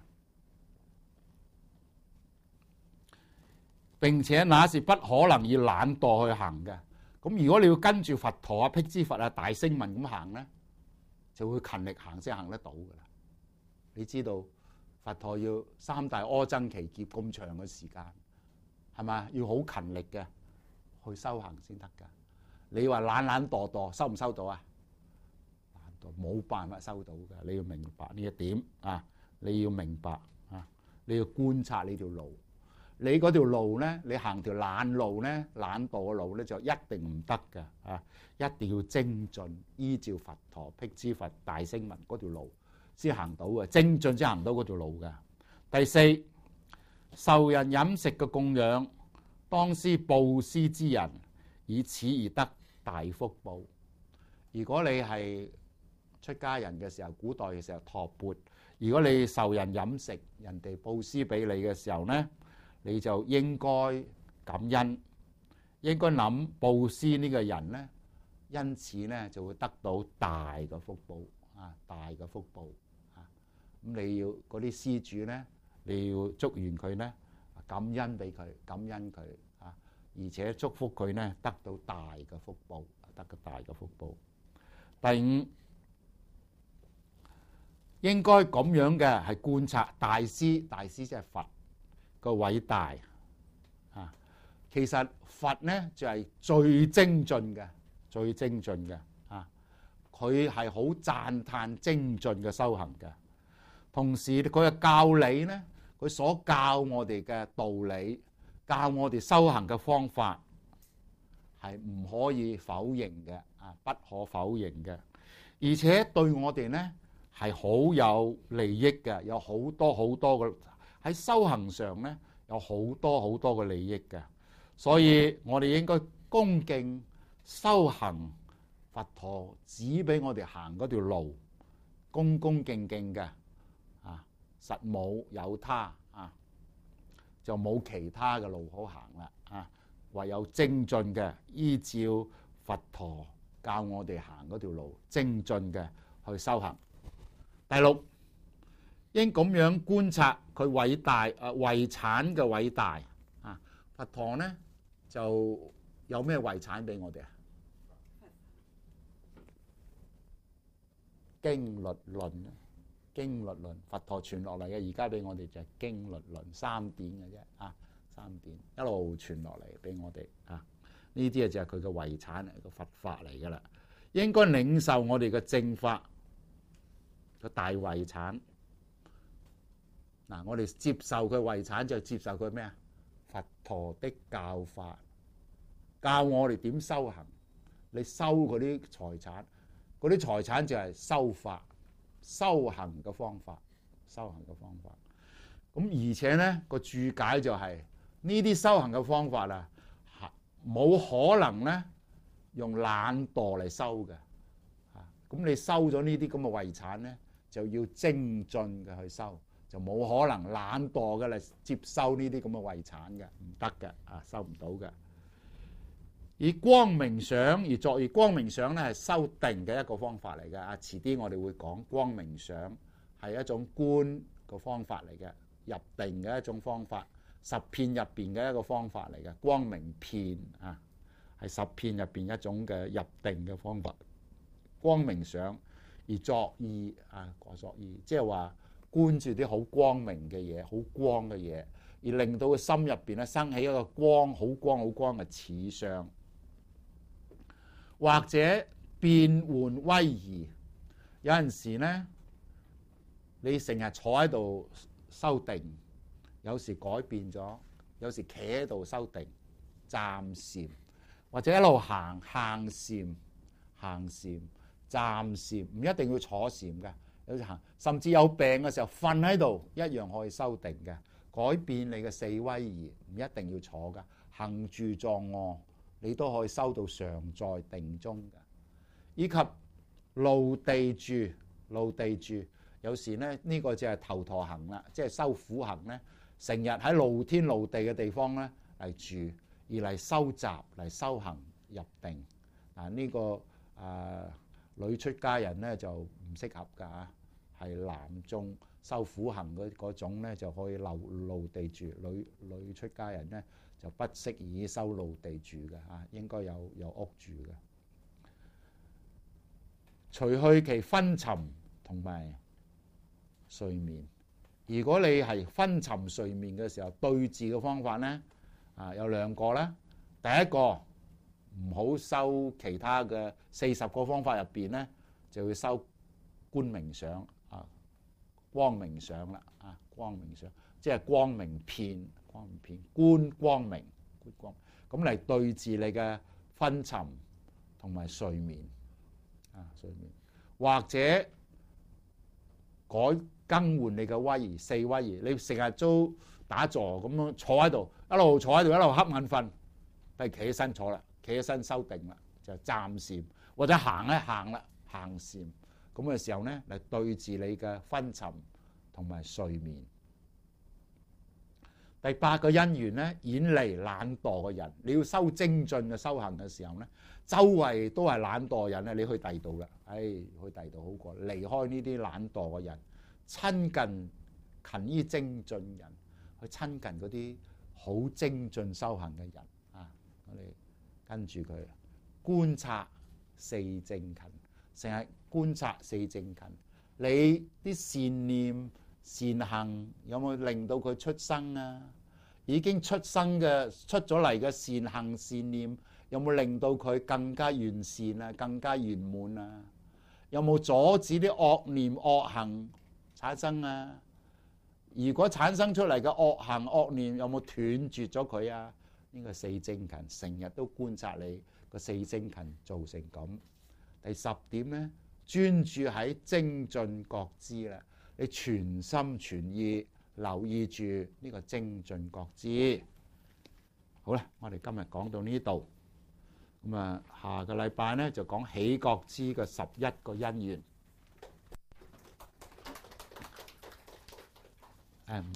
並且那是不可能以懶惰去行嘅。咁如果你要跟住佛陀啊、辟支佛啊、大聲聞咁行咧，就會勤力行先行得到噶啦。你知道？佛陀要三大阿僧祇劫咁長嘅時間，係咪？要好勤力嘅去修行先得㗎。你話懶懶惰惰，收唔收到啊？懶惰冇辦法收到㗎。你要明白呢一點啊！你要明白啊！你要觀察你條路。你嗰條路咧，你行條懶路咧，懶惰嘅路咧，就一定唔得㗎啊！一定要精進，依照佛陀、辟支佛、大聲聞嗰條路。先行到嘅，精進先行到嗰條路嘅。第四，受人飲食嘅供養，當施布施之人，以此而得大福報。如果你係出家人嘅時候，古代嘅時候托缽，如果你受人飲食，人哋布施俾你嘅時候咧，你就應該感恩，應該諗布施呢個人咧，因此咧就會得到大嘅福報啊，大嘅福報。咁你要嗰啲施主咧，你要祝願佢咧，感恩俾佢，感恩佢啊，而且祝福佢咧得到大嘅福報，得個大嘅福報。第五，應該咁樣嘅係觀察大師，大師即係佛個偉大啊。其實佛咧就係最精進嘅， 最精進嘅啊！佢係好讚歎精進嘅修行嘅，同時佢嘅教理呢，佢所教我哋嘅道理，教我哋修行嘅方法係唔可以否認嘅啊，不可否認嘅，而且對我哋呢係好有利益嘅，有好多好多嘅喺修行上呢有好多好多嘅利益嘅，所以我哋應該恭敬修行佛陀指俾我哋行嗰條路，恭恭敬敬嘅啊，實冇有他啊，就冇其他嘅路好行啦啊，唯有精進嘅依照佛陀教我哋行嗰條路，精進嘅去修行。第六，應咁樣觀察佢偉大誒遺產嘅偉大啊！佛陀呢就有咩遺產俾我哋啊？經律論，經律論，佛陀傳落嚟嘅，而家俾我哋就係經律論三典嘅啫啊，三典一路傳落嚟俾我哋啊，呢啲啊就係佢嘅遺產，係個佛法嚟噶啦，應該領受我哋嘅正法個大遺產。嗱，我哋接受佢遺產就接受佢咩啊？佛陀的教法，教我哋點修行。你收嗰啲財產，嗰啲財產就係修法、修行嘅方法、修行嘅方法。咁而且咧個注解就係呢啲修行嘅方法啊，冇可能咧用懶惰嚟修嘅。啊，咁你收咗呢啲咁嘅遺產咧，就要精進嘅去修。就冇可能懶惰嘅嚟接收呢啲咁嘅遺產嘅，唔得嘅啊，收唔到嘅。以光明想而作，而光明想咧係修定嘅一個方法嚟嘅啊。遲啲我哋會講光明想係一種觀個方法嚟嘅，入定嘅一種方法，十片入邊嘅一個方法嚟嘅。光明片啊，係十片入邊一種嘅入定嘅方法。光明想而作意啊，作意即係話。觀住啲好光明嘅嘢，好光嘅嘢，而令到佢心入邊咧生起一個光，好光好光嘅似相，或者變換威儀。有陣時咧，你成日坐喺度修定，有時改變咗，有時企喺度修定，暫禪，或者一路行行禪、行禪、暫禪，唔一定要坐禪嘅。有時行，甚至有病嘅時候瞓喺度一樣可以修定嘅，改變你嘅四威儀，唔一定要坐㗎。行住坐臥，你都可以修到常在定中嘅。以及露地住，露地住，有時咧呢、呢個就係頭陀行啦，即係修苦行咧，成日喺露天露地嘅地方咧嚟住，而嚟修習嚟修行入定。嗱、呢個，呢個誒女出家人咧就唔適合㗎嚇。係男眾修苦行嗰嗰種咧，就可以露露地住；女女出家人咧就不適宜修露地住嘅嚇，應該有有屋住嘅。除去其昏沉同埋睡眠。如果你係昏沉睡眠嘅時候，對治嘅方法咧啊有兩個啦。第一個唔好修其他嘅四十個方法入邊咧，就要修觀明想。光明想啦，啊，光明想，即係光明片，光明片，觀光明，觀光，咁嚟對治你嘅昏沉同埋睡眠，啊，睡眠，或者改更換你嘅威儀，四威儀，你成日都打坐咁樣坐喺度，一路坐喺度，一路瞌眼瞓，不如企起身坐啦，企起身修定啦，就暫禪，或者行一行啦，行禪。咁嘅時候咧，嚟對治你嘅昏沉同埋睡眠。第八個因緣咧，遠離懶惰嘅人。你要修精進嘅修行嘅時候咧，周圍都係懶惰人咧，你去第二度啦。唉、哎，去第二度好過，離開呢啲懶惰嘅人，親近勤於精進人，去親近嗰啲好精進修行嘅人啊！我哋跟住佢觀察四正勤。成日觀察四正勤，你啲善念善行有冇令到佢出生啊？已經出生嘅出咗嚟嘅善行善念， 有冇令到佢更加完善啊，更加圓滿啊？有冇阻止啲惡念惡行產生啊？如果產生出嚟嘅惡行惡念有冇斷絕咗佢啊？呢個四精勤成日都觀察你個四精勤做成咁。第十點咧，專注喺精進覺知啦，你全心全意留意住呢個精進覺知。好啦，我哋今日講到呢度，咁啊，下個禮拜咧就講喜覺知嘅十一個因緣。誒。